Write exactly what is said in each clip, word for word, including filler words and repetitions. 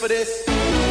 for this.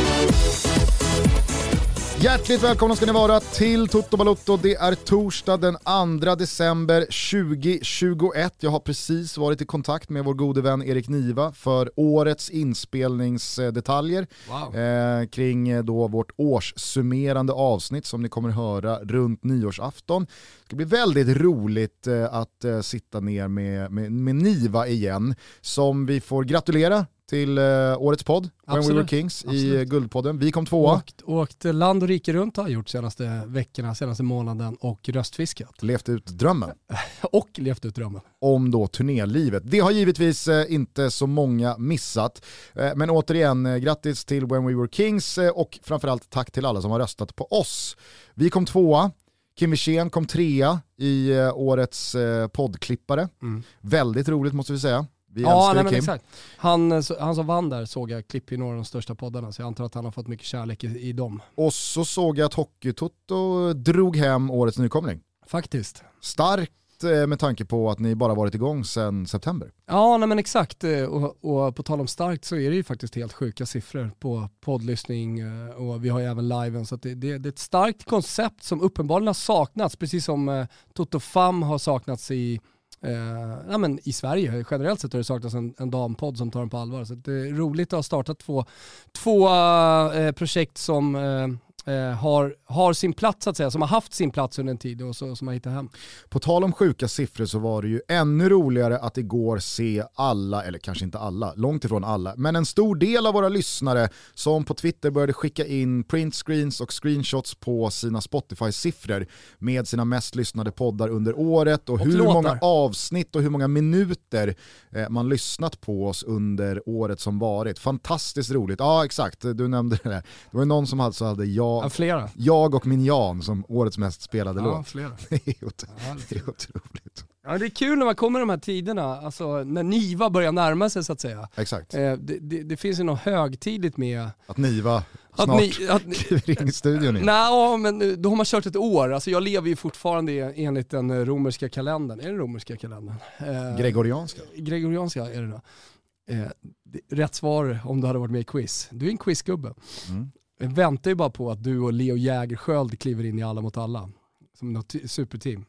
Hjärtligt välkomna ska ni vara till Toto Balotto. Det är torsdag den andra december tjugohundratjugoett. Jag har precis varit i kontakt med vår gode vän Erik Niva för årets inspelningsdetaljer. Wow. eh, kring då vårt årssummerande avsnitt som ni kommer höra runt nyårsafton. Det ska bli väldigt roligt eh, att eh, sitta ner med, med, med Niva igen, som vi får gratulera till uh, årets podd, When We Were Kings. Absolut. I Guldpodden. Vi kom tvåa. Åkt, åkt land och rike runt har gjort senaste veckorna, senaste månaden och röstfiskat. Levt ut drömmen. och levt ut drömmen. Om då turnélivet. Det har givetvis eh, inte så många missat. Eh, men återigen, eh, grattis till When We Were Kings eh, och framförallt tack till alla som har röstat på oss. Vi kom tvåa. Kim Wirsén kom trea i eh, årets eh, poddklippare. Mm. Väldigt roligt måste vi säga. Vi ja, nej, Kim. men exakt. Han, han som vann där såg jag klipp i några av de största poddarna, så jag antar att han har fått mycket kärlek i, i dem. Och så såg jag att Hockeytoto drog hem årets nykomling. Faktiskt. Starkt med tanke på att ni bara varit igång sedan september. Ja, nej, men exakt. Och, och på tal om starkt så är det ju faktiskt helt sjuka siffror på poddlyssning och vi har ju även liven. Så att det, det, det är ett starkt koncept som uppenbarligen har saknats, precis som eh, Toto Fam har saknats i Uh, ja, men i Sverige generellt sett har det saknats en, en dampodd som tar den på allvar, så det är roligt att ha startat två, två uh, projekt som uh, uh, har, har sin plats så att säga, som har haft sin plats under en tid och så, som har hittat hem. På tal om sjuka siffror så var det ju ännu roligare att igår se alla, eller kanske inte alla, långt ifrån alla, men en stor del av våra lyssnare som på Twitter började skicka in printscreens och screenshots på sina Spotify-siffror med sina mest lyssnade poddar under året och, och hur låtar. många avsnitt och hur många minuter eh, man lyssnat på oss under året som varit. Fantastiskt roligt. Ja, exakt. Du nämnde det där. Det var någon som alltså hade jag, ja, flera. jag och min Jan som årets mest spelade ja, låt. Flera. Det är otroligt. Det är otroligt. Ja, det är kul när man kommer i de här tiderna, alltså när Niva börjar närma sig så att säga. Exakt. Eh, det, det, det finns ju något högtidligt med att Niva snart att ni, att, kliver in i studion igen. Nej, men då har man kört ett år. Alltså jag lever ju fortfarande enligt den romerska kalendern. Är det romerska kalendern? Eh, Gregorianska. Gregorianska är det då. Eh, rätt svar om du hade varit med i quiz. Du är en quizgubbe. Mm. Jag väntar ju bara på att du och Leo Jägersköld kliver in i Alla mot alla. Som något superteam.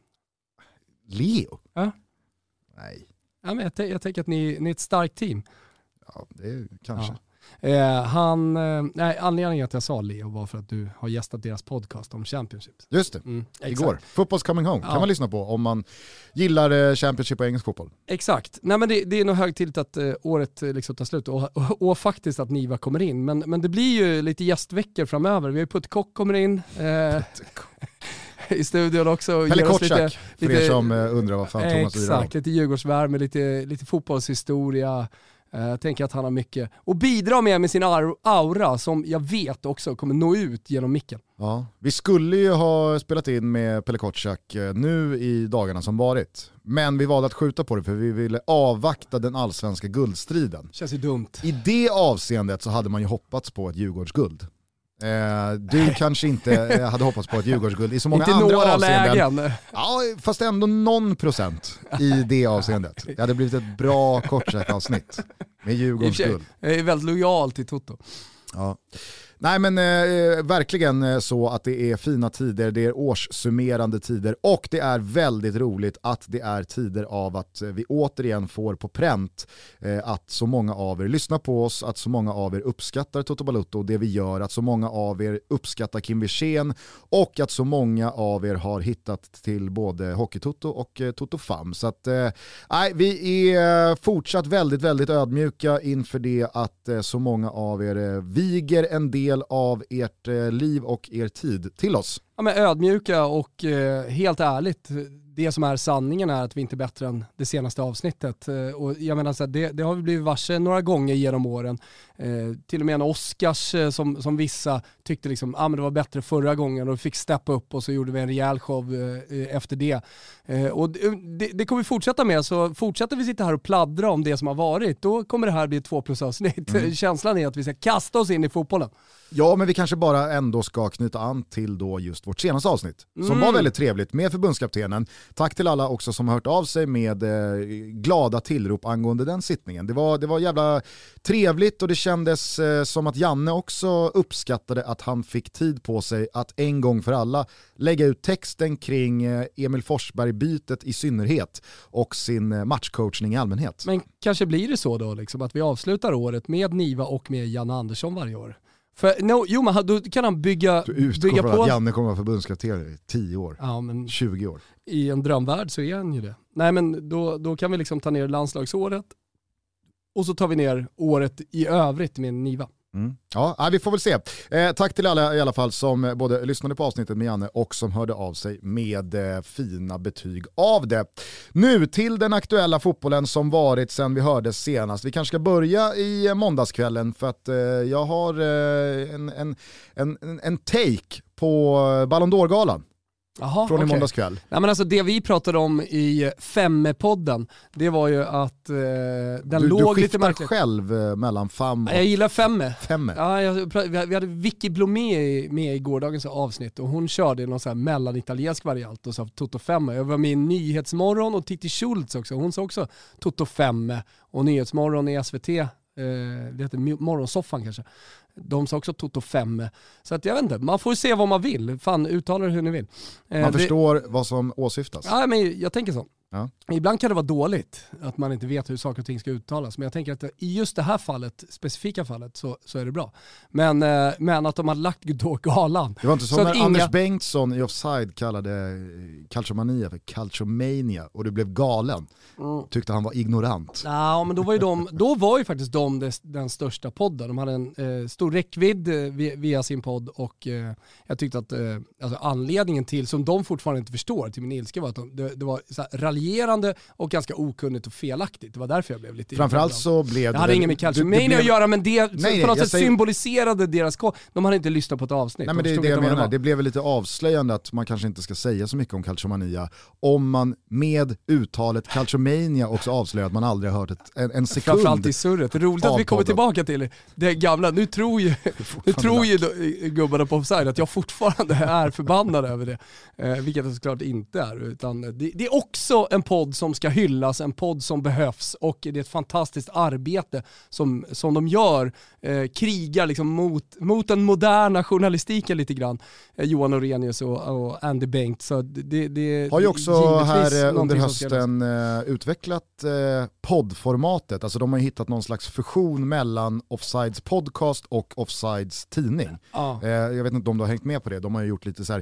Leo? Ja. Nej. Ja, men jag, t- jag tänker att ni, ni är ett starkt team. Ja, det är kanske. Ja. Eh, han, eh, nej, anledningen att jag sa Leo var för att du har gästat deras podcast om Championship. Just det, mm, igår. Football's coming home ja. Kan man lyssna på om man gillar eh, Championship och engelsk fotboll. Exakt. Nej, men det, det är nog högtidligt att eh, året eh, liksom tar slut och, och, och faktiskt att Niva kommer in. Men, men det blir ju lite gästveckor framöver. Vi har ju Puttkock kommer in. Eh, i studion också. Pelle Kotschack, lite, för lite, er som undrar vad fan Thomas Exakt, lirar om. Lite Djurgårdsvärme, lite, lite fotbollshistoria. Jag tänker att han har mycket och bidra med med sin aura som jag vet också kommer nå ut genom micken. Ja, vi skulle ju ha spelat in med Pelle Kotschack nu i dagarna som varit. Men vi valde att skjuta på det för vi ville avvakta den allsvenska guldstriden. Känns ju dumt. I det avseendet så hade man ju hoppats på ett Djurgårdsguld. Eh, du kanske inte hade hoppats på ett Djurgårdsguld i så många inte andra några avseenden. Lägen. Ja, fast ändå någon procent i det avseendet. Det hade blivit ett bra Kotschack-avsnitt med Djurgårdsguld. Jag är väldigt lojal till Toto. Ja. Nej men eh, verkligen så att det är fina tider, det är årssummerande tider och det är väldigt roligt att det är tider av att vi återigen får på pränt eh, att så många av er lyssnar på oss, att så många av er uppskattar Toto Balotto och det vi gör, att så många av er uppskattar Kim Wirsén och att så många av er har hittat till både Hockeytoto och eh, Toto Fam. Så att eh, nej, vi är fortsatt väldigt, väldigt ödmjuka inför det att eh, så många av er eh, viger en del av ert eh, liv och er tid till oss. Ja, men ödmjuka och eh, helt ärligt, det som är sanningen är att vi inte är bättre än det senaste avsnittet. Eh, och jag menar så här, det, det har vi blivit varse några gånger genom åren. Eh, till och med en Oscars eh, som, som vissa tyckte liksom, ah, men det var bättre förra gången och vi fick steppa upp och så gjorde vi en rejäl show eh, efter det. Eh, och det, det kommer vi fortsätta med, så fortsätter vi sitta här och pladdra om det som har varit, då kommer det här bli ett två plus avsnitt. Mm. Känslan är att vi ska kasta oss in i fotbollen. Ja, men vi kanske bara ändå ska knyta an till då just vårt senaste avsnitt som Mm. var väldigt trevligt med förbundskaptenen. Tack till alla också som har hört av sig med eh, glada tillrop angående den sittningen. Det var, det var jävla trevligt och det kändes eh, som att Janne också uppskattade att han fick tid på sig att en gång för alla lägga ut texten kring eh, Emil Forsberg-bytet i synnerhet och sin eh, matchcoachning i allmänhet. Men kanske blir det så då liksom, att vi avslutar året med Niva och med Janne Andersson varje år. För, no, jo, men då kan han bygga, Du utgår bygga från på... att Janne kommer att vara förbundskapten i tio år, Ja, men tjugo år. i en drömvärld så är han ju det. Nej, men då, då kan vi liksom ta ner landslagsåret och så tar vi ner året i övrigt med Niva. Mm. Ja, vi får väl se. Eh, tack till alla i alla fall som både lyssnade på avsnittet med Janne och som hörde av sig med eh, fina betyg av det. Nu till den aktuella fotbollen som varit sedan vi hördes senast. Vi kanske ska börja i måndagskvällen för att eh, jag har eh, en, en, en, en take på Ballon d'Or-galan. Aha, från okay. i måndags kväll. Nej, men alltså det vi pratade om i Femme-podden, det var ju att eh, den du, låg du lite märkligt. själv eh, mellan fem och Jag gillar Femme. Femme. Ja, jag, vi hade Vicky Blomé med i gårdagens avsnitt och hon körde någon sån här mellanitaliensk variant och sa Toto Femme. Jag var med i Nyhetsmorgon och Titti Schultz också. Hon sa också Toto Femme och Nyhetsmorgon i S V T. Eh, det heter Morgonsoffan kanske. De sa också Toto Femme. Så att jag vet inte, man får se vad man vill. Fan, uttala det hur ni vill. Eh, man det, förstår vad som åsyftas. Ja, men jag tänker så. Ja. Ibland kan det vara dåligt att man inte vet hur saker och ting ska uttalas. Men jag tänker att i just det här fallet, specifika fallet, så, så är det bra. Men, eh, men att de har lagt då galan. Det var inte så, så när inga... Anders Bengtsson i Offside kallade Calciomania för Calciomania och du blev galen. Mm. Tyckte han var ignorant. Ja, men då var ju, de, då var ju faktiskt de des, den största podden. De hade en eh, stor räckvidd eh, via, via sin podd och eh, jag tyckte att eh, alltså anledningen till, som de fortfarande inte förstår, till min ilska var att de, det, det var så här raljerande och ganska okunnigt och felaktigt. Det var därför jag blev lite framförallt så blev det... Det hade inget med Calciomania blev... att göra, men det nej, på något sätt säger... symboliserade deras... De hade inte lyssnat på ett avsnitt. Nej, men det är det jag menar. Det, det blev lite avslöjande att man kanske inte ska säga så mycket om Calciomania om man med uttalet Calciomania också avslöjar att man aldrig har hört ett, en, en sekund. Framförallt i surret. Det är roligt att vi kommer tillbaka till det gamla. Nu tror ju, nu tror ju gubbarna på Offside att jag fortfarande är förbannad över det. Eh, vilket jag såklart inte är. Utan det, det är också en podd som ska hyllas, en podd som behövs och det är ett fantastiskt arbete som, som de gör. Eh, krigar liksom mot, mot den moderna journalistiken lite grann. Eh, Johan Orenius och, och Andy Bengt. Så det, det har ju också här under hösten ska... utvecklat eh, poddformatet. Alltså de har hittat någon slags fusion mellan Offsides podcast och Offsides tidning. Ja. Eh, jag vet inte om du har hängt med på det. De har ju gjort lite så här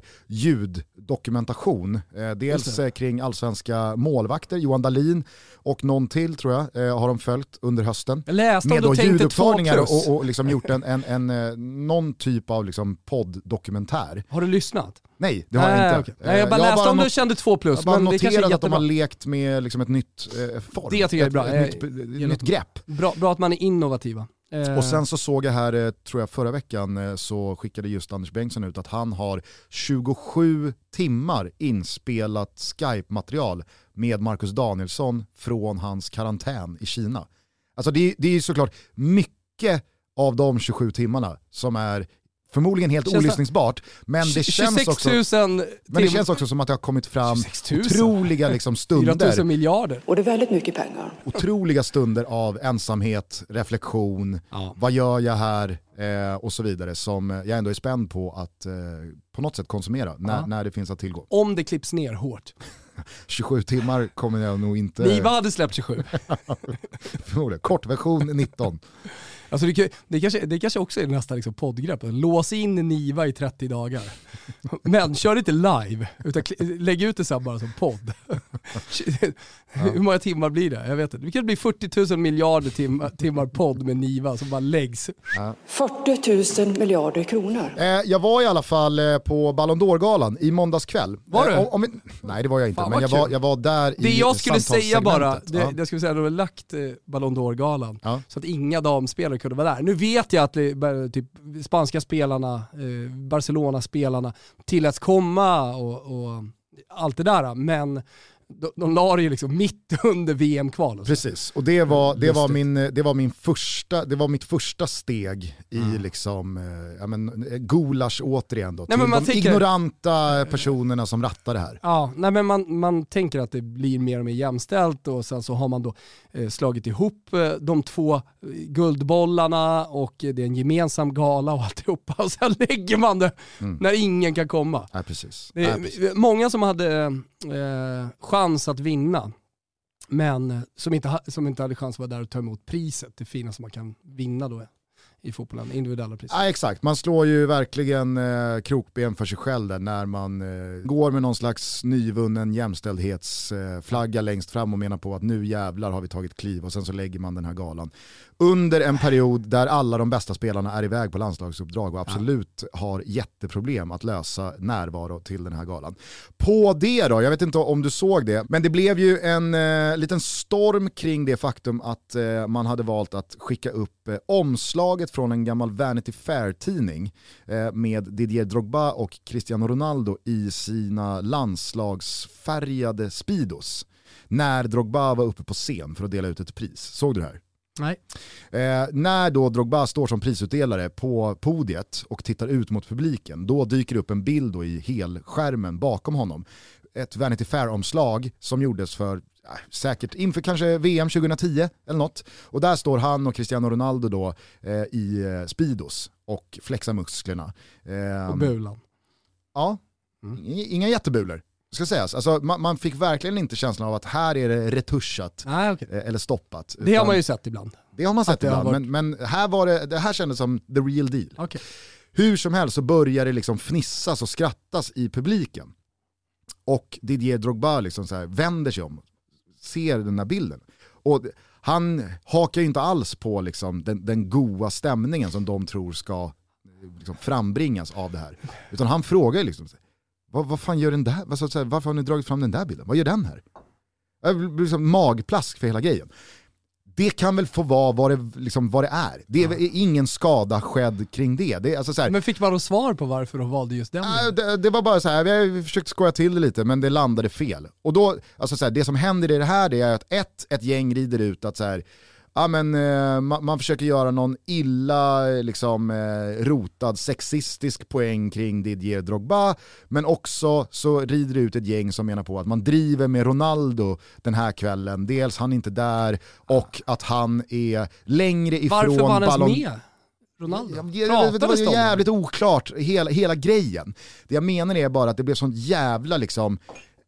ljuddokumentation. Eh, dels eh, kring allsvenska målvakter, Johan Dahlin och någon till tror jag eh, har de följt under hösten. Jag läste med då ljudupptagningar och, och liksom gjort en, en, en, en, någon typ av liksom podd-dokumentär. Har du lyssnat? Nej, det har Nej, jag inte. Okay. Nej, jag bara jag läste bara om not- du kände två plus. Jag bara men det kanske är noterade att de jättebra. har lekt med liksom ett nytt eh, form. Det tycker jag är bra. Ett, ett, ett, nytt, ett nytt grepp. Bra, bra att man är innovativa. Och sen så såg jag här, eh, tror jag förra veckan, eh, så skickade just Anders Bengtsson ut att han har tjugosju timmar inspelat Skype-material med Marcus Danielsson från hans karantän i Kina. Alltså det, det är ju såklart mycket av de tjugosju timmarna som är förmodligen helt känns olyssningsbart, men det, känns också, men det känns också som att det har kommit fram otroliga liksom stunder. fyra tusen miljarder. Och det är väldigt mycket pengar. Otroliga stunder av ensamhet, reflektion, ja. Vad gör jag här eh, och så vidare som jag ändå är spänd på att eh, på något sätt konsumera när, ja. när det finns att tillgå. Om det klipps ner hårt. tjugosju timmar kommer jag nog inte... Niva hade släppt tjugosju. Förmodligen. Kortversion nitton. Alltså det, det, kanske, det kanske också är nästa liksom poddgrepp. Lås in Niva i trettio dagar. Men kör inte live, utan lägg ut det så bara som podd. Ja. Hur många timmar blir det? Jag vet inte. Det kan bli fyrtio tusen miljarder timmar, timmar podd med Niva som bara läggs. Ja. fyrtio tusen miljarder kronor. Eh, jag var i alla fall eh, på Ballon d'Or-galan i måndags kväll. Var du? Eh, om, om, nej det var jag inte, Fan, men jag var, jag var där det i Det jag skulle säga bara, det, ja. det skulle säga att de har lagt eh, Ballon d'Or-galan ja. så att inga damspelare kunde vara där. Nu vet jag att det, typ, spanska spelarna, eh, Barcelona-spelarna tilläts komma och, och allt det där, men de, de la det ju liksom mitt under V M-kval. Precis, och det var, det, var min, det, var min första, det var mitt första steg i mm. liksom, ja, men, gulasch återigen då, nej, till de tänker, ignoranta personerna som rattar det här. Ja, nej, men man, man tänker att det blir mer och mer jämställt och sen så har man då eh, slagit ihop eh, de två guldbollarna och det är en gemensam gala och alltihopa och sen lägger man det mm. när ingen kan komma. Ja, precis. Det är, ja, precis. Många som hade eh, chans att vinna men som inte, som inte hade chans att vara där och ta emot priset, det fina som man kan vinna då i fotbollen, individuella priser. Ja, exakt, man slår ju verkligen eh, krokben för sig själv där när man eh, går med någon slags nyvunnen jämställdhetsflagga eh, längst fram och menar på att nu jävlar har vi tagit kliv och sen så lägger man den här galan under en period där alla de bästa spelarna är iväg på landslagsuppdrag och absolut ja. har jätteproblem att lösa närvaro till den här galan. På det då, jag vet inte om du såg det, men det blev ju en eh, liten storm kring det faktum att eh, man hade valt att skicka upp eh, omslaget från en gammal Vanity Fair-tidning eh, med Didier Drogba och Cristiano Ronaldo i sina landslagsfärgade speedos när Drogba var uppe på scen för att dela ut ett pris. Såg du det här? Nej. Eh, när då Drogba står som prisutdelare på podiet och tittar ut mot publiken, då dyker upp en bild då i helskärmen bakom honom. Ett Vanity Fair-omslag som gjordes för eh, säkert inför kanske V M tjugohundratio eller något. Och där står han och Cristiano Ronaldo då eh, i eh, speedos och flexar musklerna. Eh, och bulan. Ja, mm. inga jättebulor. Ska sägas. Alltså, man, man fick verkligen inte känslan av att här är det retuschat ah, okay. eller stoppat. Det har man ju sett ibland. Det har man sett ibland, varit... men, men här var det, det här kändes som the real deal. Okay. Hur som helst så börjar det liksom fnissas och skrattas i publiken. Och Didier Drogba liksom så här vänder sig om, ser den här bilden. Och han hakar ju inte alls på liksom den, den goda stämningen som de tror ska liksom frambringas av det här. Utan han frågar liksom Vad, vad fan gör den där? Varför, varför har ni dragit fram den där bilden? Vad gör den här? Det blir liksom magplask för hela grejen. Det kan väl få vara vad det, liksom, vad det är. Det är ja. ingen skada skedd kring det. det är, alltså, så här, men fick man då svar på varför de valde just den? Äh, det, det var bara så här, vi har försökt skoja till det lite men det landade fel. Och då, alltså, så här, det som händer i det här det är att ett, ett gäng rider ut att så här, ja, men, eh, man, man försöker göra någon illa liksom, eh, rotad sexistisk poäng kring Didier Drogba, men också så rider det ut ett gäng som menar på att man driver med Ronaldo den här kvällen. Dels han inte där och att han är längre ifrån varför var han ens ballon... med? Ronaldo? Ja, det, det var ju jävligt oklart, hela, hela grejen. Det jag menar är bara att det blev sånt jävla liksom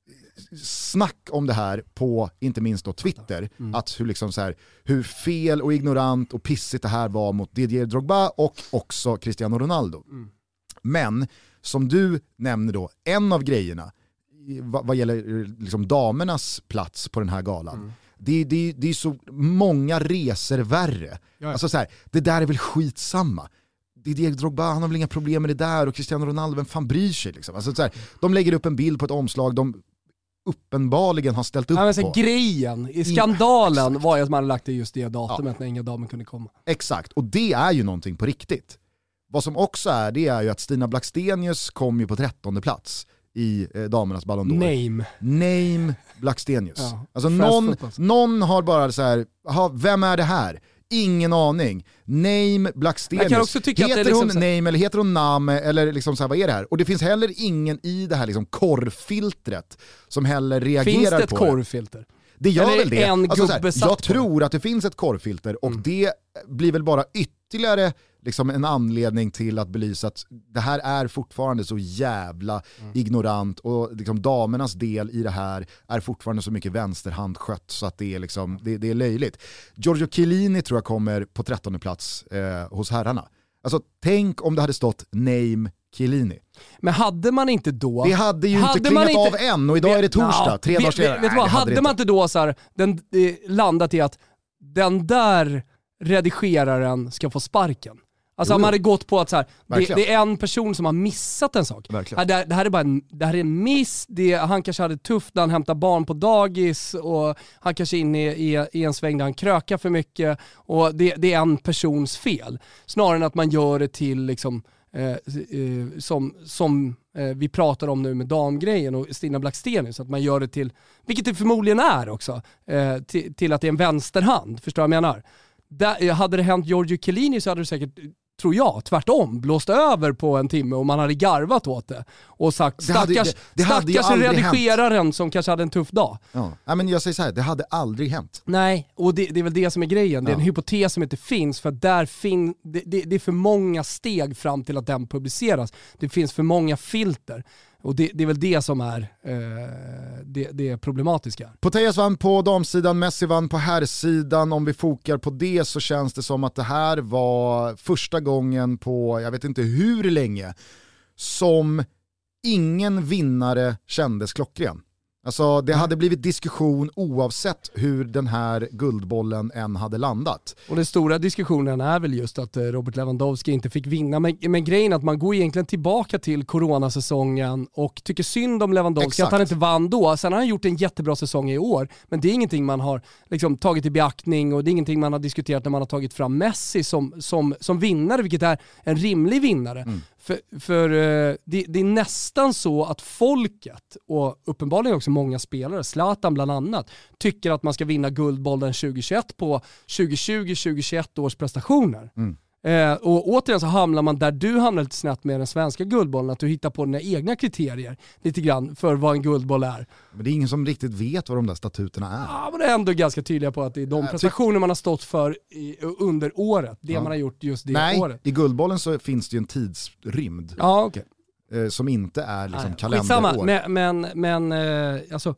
snack om det här på inte minst då Twitter mm. att hur, liksom så här, hur fel och ignorant och pissigt det här var mot Didier Drogba och också Cristiano Ronaldo. Mm. Men som du nämner då, en av grejerna vad, vad gäller liksom damernas plats på den här galan mm. det, det, det är så många resor värre. Jaja. Alltså så här, det där är väl skitsamma. Didier Drogba, han har väl inga problem med det där och Cristiano Ronaldo, vem fan bryr sig liksom? Alltså så här, de lägger upp en bild på ett omslag, de uppenbarligen har ställt upp ja, men så på. Grejen i skandalen I, var ju att man lagt det just det datumet ja. när inga damer kunde komma. Exakt, och det är ju någonting på riktigt. Vad som också är, det är ju att Stina Blackstenius kom ju på trettonde plats i eh, damernas Ballon d'Or. Name. Name Blackstenius. Ja, alltså Fast någon, någon har bara så här, aha, vem är det här? Ingen aning. Name Blackstenius. Jag också tycka heter att det är liksom hon så... Name eller heter hon Name eller liksom så här, vad är det här? Och det finns heller ingen i det här liksom korvfiltret som heller reagerar på det. Finns det ett korvfilter? Det gör eller väl det. En alltså, så här, jag på tror att det finns ett korvfilter och mm. det blir väl bara ytterligare liksom en anledning till att belysa att det här är fortfarande så jävla mm. ignorant och liksom damernas del i det här är fortfarande så mycket vänsterhandskött så att det är, liksom, det, det är löjligt. Giorgio Chiellini tror jag kommer på trettonde plats eh, hos herrarna. Alltså tänk om det hade stått Name Chiellini. Men hade man inte då... Det hade ju hade inte klingat inte, av än och idag vet, är det torsdag. No, tre dagar senare. Vet du vad, hade, hade man inte då så här, den, eh, landat i att den där redigeraren ska få sparken? Alltså jo, man hade gått på att så här, det, det är en person som har missat en sak. Det här, det här är bara en, det här är en miss. Det, han kanske hade tufft när han hämtar barn på dagis och han kanske är inne i, i, i en sväng där han krökar för mycket och det, det är en persons fel. Snarare än att man gör det till liksom, eh, eh, som, som eh, vi pratar om nu med damgrejen och Stina Blackstenius, att man gör det till, vilket det förmodligen är också, eh, till, till att det är en vänsterhand, förstår jag vad jag menar? Där, hade det hänt Giorgio Chiellini så hade det säkert, tror jag, tvärtom, blåst över på en timme och man hade garvat åt det och sagt Det hade- stackars, det- det hade ju stackars aldrig redigeraren som kanske hade en tuff dag. Ja. Ja, men jag säger så här, det hade aldrig hänt. Nej, och det, det är väl det som är grejen. Det är en Ja. hypotes som inte finns, för att där fin, det, det, det är för många steg fram till att den publiceras. Det finns för många filter. Och det, det är väl det som är eh, det, det problematiska. Putellas vann på damsidan, Messi vann på herrsidan. Om vi fokar på det så känns det som att det här var första gången på, jag vet inte hur länge, som ingen vinnare kändes klockren. Alltså det hade blivit diskussion oavsett hur den här guldbollen än hade landat. Och den stora diskussionen är väl just att Robert Lewandowski inte fick vinna. Men, men grejen är att man går egentligen tillbaka till coronasäsongen och tycker synd om Lewandowski. Exakt. Att han inte vann då. Sen har han gjort en jättebra säsong i år. Men det är ingenting man har liksom tagit i beaktning och det är ingenting man har diskuterat när man har tagit fram Messi som, som, som vinnare, vilket är en rimlig vinnare. Mm. För, för uh, det, det är nästan så att folket, och uppenbarligen också många spelare, Zlatan bland annat, tycker att man ska vinna guldbollen tjugohundratjugoett på tjugohundratjugo tjugohundratjugoett års prestationer. Mm. Eh, och återigen så hamnar man där du hamnar lite snett med den svenska guldbollen, att du hittar på dina egna kriterier lite grann för vad en guldboll är. Men det är ingen som riktigt vet vad de där statuterna är. Ja, men det är ändå ganska tydliga på att det är de prestationer man har stått för i, under året. Det ja. man har gjort just det Nej, året. i guldbollen så finns det ju en tidsrymd. Ja, okej. Okay. Eh, som inte är liksom Nej, kalenderår. Skitsamma, men, men, men eh, alltså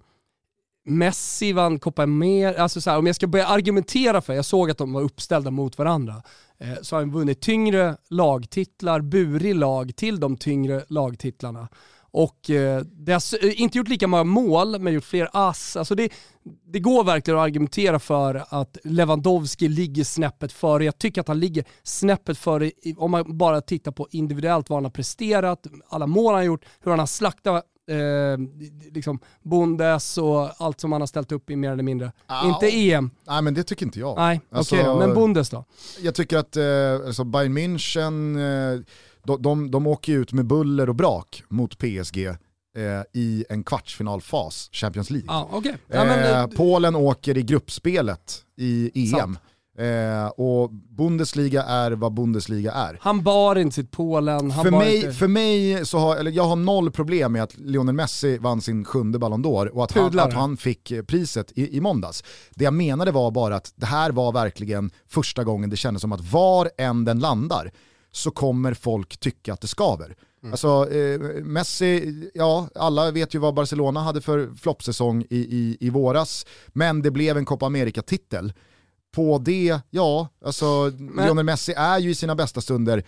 Messi vann Copa America, alltså så här, om jag ska börja argumentera för, jag såg att de var uppställda mot varandra, eh, så har han vunnit tyngre lagtitlar, burit lag till de tyngre lagtitlarna. Och eh, det har inte gjort lika många mål, men gjort fler ass. Alltså det, det går verkligen att argumentera för att Lewandowski ligger snäppet före. Jag tycker att han ligger snäppet före om man bara tittar på individuellt vad han har presterat, alla mål han har gjort, hur han har slaktat Eh, liksom Bundes och allt som han har ställt upp i mer eller mindre. Oh. Inte E M. Nej, men det tycker inte jag. Nej, alltså, okej, okay, men Bundes då? Jag tycker att eh, alltså Bayern München eh, de, de, de åker ut med buller och brak mot P S G eh, i en kvartsfinalfas Champions League. Ah, okay. ja, men, eh, Polen åker i gruppspelet i E M. Sant. Eh, och Bundesliga är vad Bundesliga är. Han bar inte sitt Polen. Han för, bar mig, inte... för mig så har, eller jag har noll problem med att Lionel Messi vann sin sjunde Ballon d'Or och att han, att han fick priset i, i måndags. Det jag menade var bara att det här var verkligen första gången det kändes som att var än den landar så kommer folk tycka att det skaver. Mm. Alltså eh, Messi, ja alla vet ju vad Barcelona hade för floppsäsong i, i, i våras, men det blev en Copa America-titel. På det, ja, alltså Men... Lionel Messi är ju i sina bästa stunder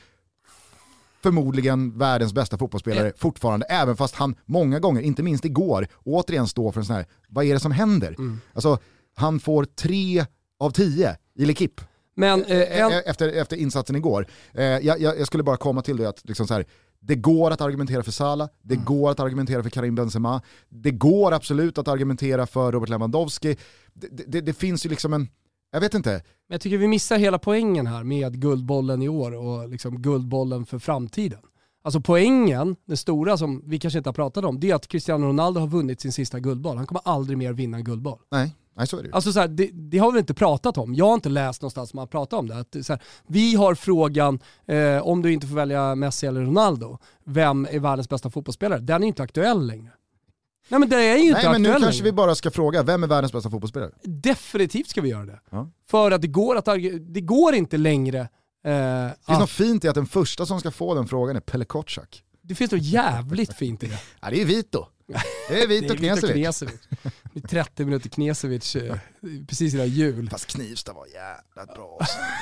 förmodligen världens bästa fotbollsspelare mm. fortfarande, även fast han många gånger, inte minst igår, återigen står för en sån här, vad är det som händer? Mm. Alltså, han får tre av tio i L'Equipe. Men, eh, en... efter, efter insatsen igår. Eh, jag, jag skulle bara komma till det att liksom så här, det går att argumentera för Salah, det mm. går att argumentera för Karim Benzema, det går absolut att argumentera för Robert Lewandowski. Det, det, det finns ju liksom en Jag vet inte. Men jag tycker vi missar hela poängen här med guldbollen i år och liksom guldbollen för framtiden. Alltså poängen, det stora som vi kanske inte har pratat om, det är att Cristiano Ronaldo har vunnit sin sista guldboll. Han kommer aldrig mer vinna en guldboll. Nej, nej så är det ju. Alltså så här, det, det har vi inte pratat om. Jag har inte läst någonstans man pratar om det. Att, så här, vi har frågan, eh, om du inte får välja Messi eller Ronaldo, vem är världens bästa fotbollsspelare? Den är inte aktuell längre. Nej men det är ju inte Nej, men nu kanske längre. Vi bara ska fråga, vem är världens bästa fotbollsspelare? Definitivt ska vi göra det. Ja. För att det går, att, det går inte längre. Eh, det finns att, något fint i att den första som ska få den frågan är Pelle Kotschack. Det finns något jävligt fint i det. Ja, det är Vito. Det är Vito Knesevic. Det är trettio minuter Knesevic precis i det här jul. Fast Knivsta var jävligt bra.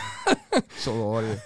Så var det.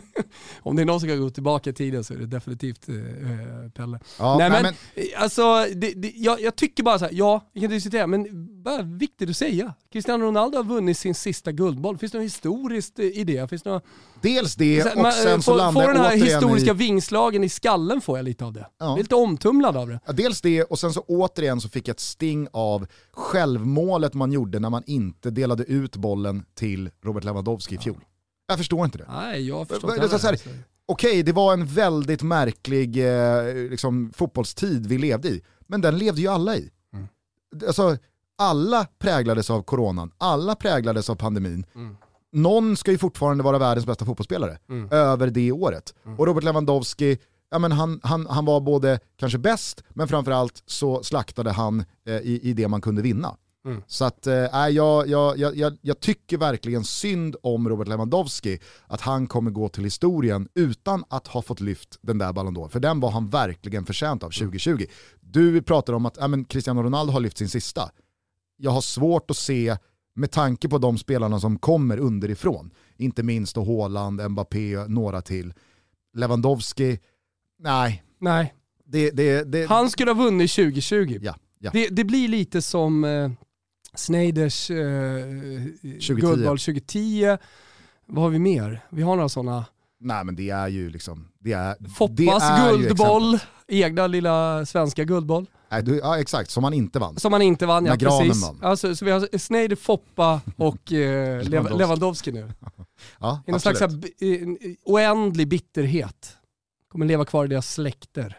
Om det är någon som kan gå tillbaka i tiden så är det definitivt uh, Pelle. Ja, nej, nej, men, men alltså, det, det, jag, jag tycker bara så här, ja, vi kan diskutera, men bara viktigt att säga. Cristiano Ronaldo har vunnit sin sista guldboll. Finns det något historiskt i det? Finns det något... Dels det, så, och man, sen så får, landar får den här historiska i... vingslagen i skallen får jag lite av det. Ja. Jag är lite omtumlad av det. Ja, dels det, och sen så återigen så fick jag ett sting av självmålet man gjorde när man inte delade ut bollen till Robert Lewandowski i fjol. Ja. Jag förstår inte det. Nej, jag förstår inte det. Så här, okej, okay, det var en väldigt märklig eh, liksom, fotbollstid vi levde i. Men den levde ju alla i. Mm. Alltså, alla präglades av coronan. Alla präglades av pandemin. Mm. Någon ska ju fortfarande vara världens bästa fotbollsspelare mm. över det året. Mm. Och Robert Lewandowski, ja, men han, han, han var både kanske bäst, men framförallt så slaktade han eh, i, i det man kunde vinna. Mm. Så att äh, jag, jag, jag, jag tycker verkligen synd om Robert Lewandowski, att han kommer gå till historien utan att ha fått lyft den där Ballon d'Or, för den var han verkligen förtjänt av tjugo tjugo. Mm. Du pratar om att äh, men Cristiano Ronaldo har lyft sin sista. Jag har svårt att se, med tanke på de spelarna som kommer underifrån, inte minst då Haaland, Mbappé, några till. Lewandowski, nej. Nej. Det, det, det, han skulle ha vunnit tjugo tjugo. Ja, ja. Det, det blir lite som eh, Sneijers eh, guldboll tjugo tio. Vad har vi mer? Vi har några sådana. Nej, men det är ju liksom... Det är, Foppas det är guldboll, egna lilla svenska guldboll. Nej, du, ja, exakt, som man inte vann. Som man inte vann, ja, precis. Vann. Alltså, så vi har Sneijder, Foppa och eh, Lewandowski. Lewandowski nu. Ja, i någon slags här, oändlig bitterhet. Kommer leva kvar i deras släkter.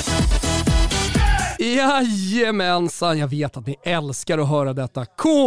Jajamensan, jag vet att ni älskar att höra detta.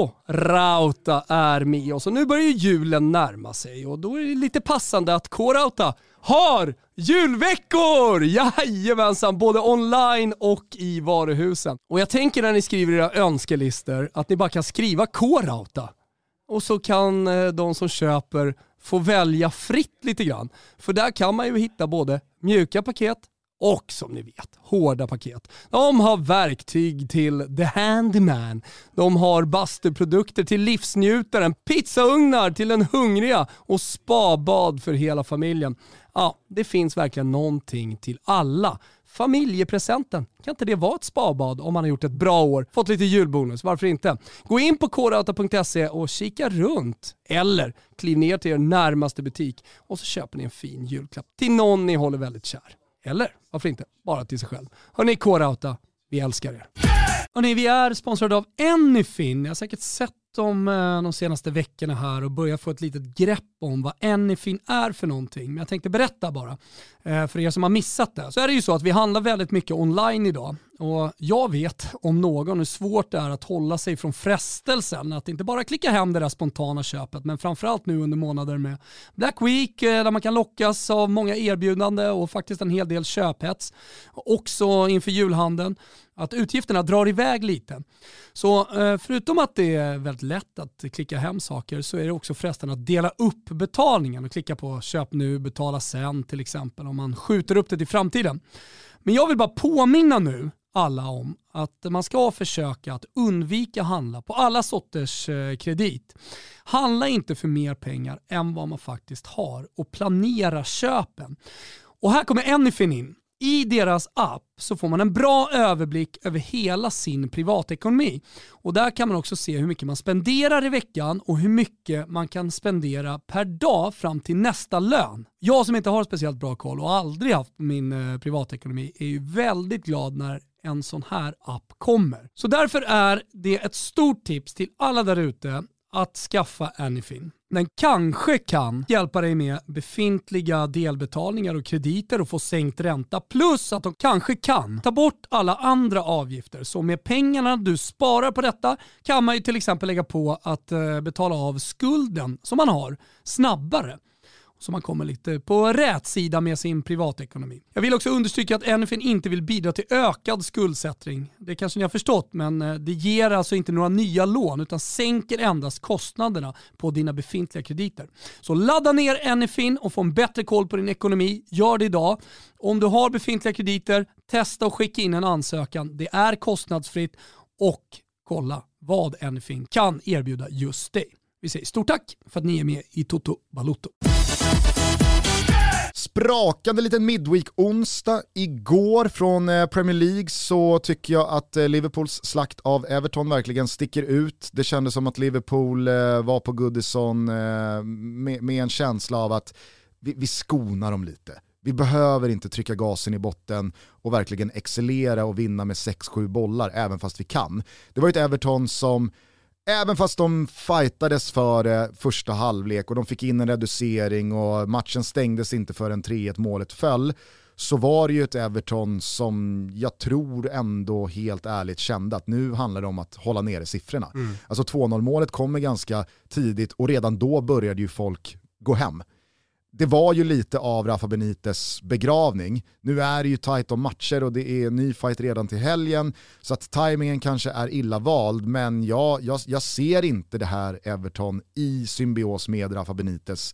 K-Rauta är med oss och nu börjar julen närma sig och då är det lite passande att K-Rauta har julveckor! Jajamensan, både online och i varuhusen. Och jag tänker när ni skriver era önskelister att ni bara kan skriva K-Rauta. Och så kan de som köper få välja fritt lite grann. För där kan man ju hitta både mjuka paket och som ni vet, hårda paket. De har verktyg till the handyman. De har bastuprodukter till livsnjutaren, pizzaugnar till den hungriga och spabad för hela familjen. Ja, det finns verkligen någonting till alla. Familjepresenten, kan inte det vara ett spabad om man har gjort ett bra år? Fått lite julbonus, varför inte? Gå in på k rauta punkt se och kika runt. Eller kliv ner till er närmaste butik och så köper ni en fin julklapp till någon ni håller väldigt kär. Eller, varför inte? Bara till sig själv. Hörrni, K-Rauta, vi älskar er. Hörrni, vi är sponsrade av Anyfin. Jag har säkert sett dem de senaste veckorna här och börjar få ett litet grepp om vad Anyfin är för någonting. Men jag tänkte berätta bara. För er som har missat det. Så är det ju så att vi handlar väldigt mycket online idag. Och jag vet om någon hur svårt det är att hålla sig från frestelsen. Att inte bara klicka hem det där spontana köpet. Men framförallt nu under månader med Black Week. Där man kan lockas av många erbjudande och faktiskt en hel del köphets. Också inför julhandeln. Att utgifterna drar iväg lite. Så förutom att det är väldigt lätt att klicka hem saker så är det också frestande att dela upp betalningen och klicka på köp nu, betala sen till exempel om man skjuter upp det till framtiden. Men jag vill bara påminna nu alla om att man ska försöka att undvika handla på alla sorters kredit. Handla inte för mer pengar än vad man faktiskt har och planera köpen. Och här kommer Anyfin in. I deras app så får man en bra överblick över hela sin privatekonomi. Och där kan man också se hur mycket man spenderar i veckan och hur mycket man kan spendera per dag fram till nästa lön. Jag som inte har speciellt bra koll och aldrig haft min eh, privatekonomi är ju väldigt glad när en sån här app kommer. Så därför är det ett stort tips till alla där ute att skaffa Anyfin. Den kanske kan hjälpa dig med befintliga delbetalningar och krediter och få sänkt ränta. Plus att de kanske kan ta bort alla andra avgifter. Så med pengarna du sparar på detta kan man ju till exempel lägga på att betala av skulden som man har snabbare. Så man kommer lite på rätt sida med sin privatekonomi. Jag vill också understryka att Anyfin inte vill bidra till ökad skuldsättning. Det kanske ni har förstått, men det ger alltså inte några nya lån utan sänker endast kostnaderna på dina befintliga krediter. Så ladda ner Anyfin och få en bättre koll på din ekonomi. Gör det idag. Om du har befintliga krediter, testa och skicka in en ansökan. Det är kostnadsfritt och kolla vad Anyfin kan erbjuda just dig. Vi säger stort tack för att ni är med i Toto Balotto. Sprakande liten midweek-onsdag igår från Premier League så tycker jag att Liverpools slakt av Everton verkligen sticker ut. Det kändes som att Liverpool var på Goodison med, med en känsla av att vi, vi skonar dem lite. Vi behöver inte trycka gasen i botten och verkligen excellera och vinna med sex sju bollar även fast vi kan. Det var ett Everton som även fast de fightades för eh, första halvlek och de fick in en reducering och matchen stängdes inte förrän tre ett målet föll, så var det ju ett Everton som jag tror ändå helt ärligt kände att nu handlar det om att hålla nere siffrorna. Mm. Alltså två noll målet kommer ganska tidigt och redan då började ju folk gå hem. Det var ju lite av Rafa Benites begravning. Nu är det ju tajt om matcher och det är ny fight redan till helgen, så att tajmingen kanske är illa vald, men jag, jag, jag ser inte det här Everton i symbios med Rafa Benites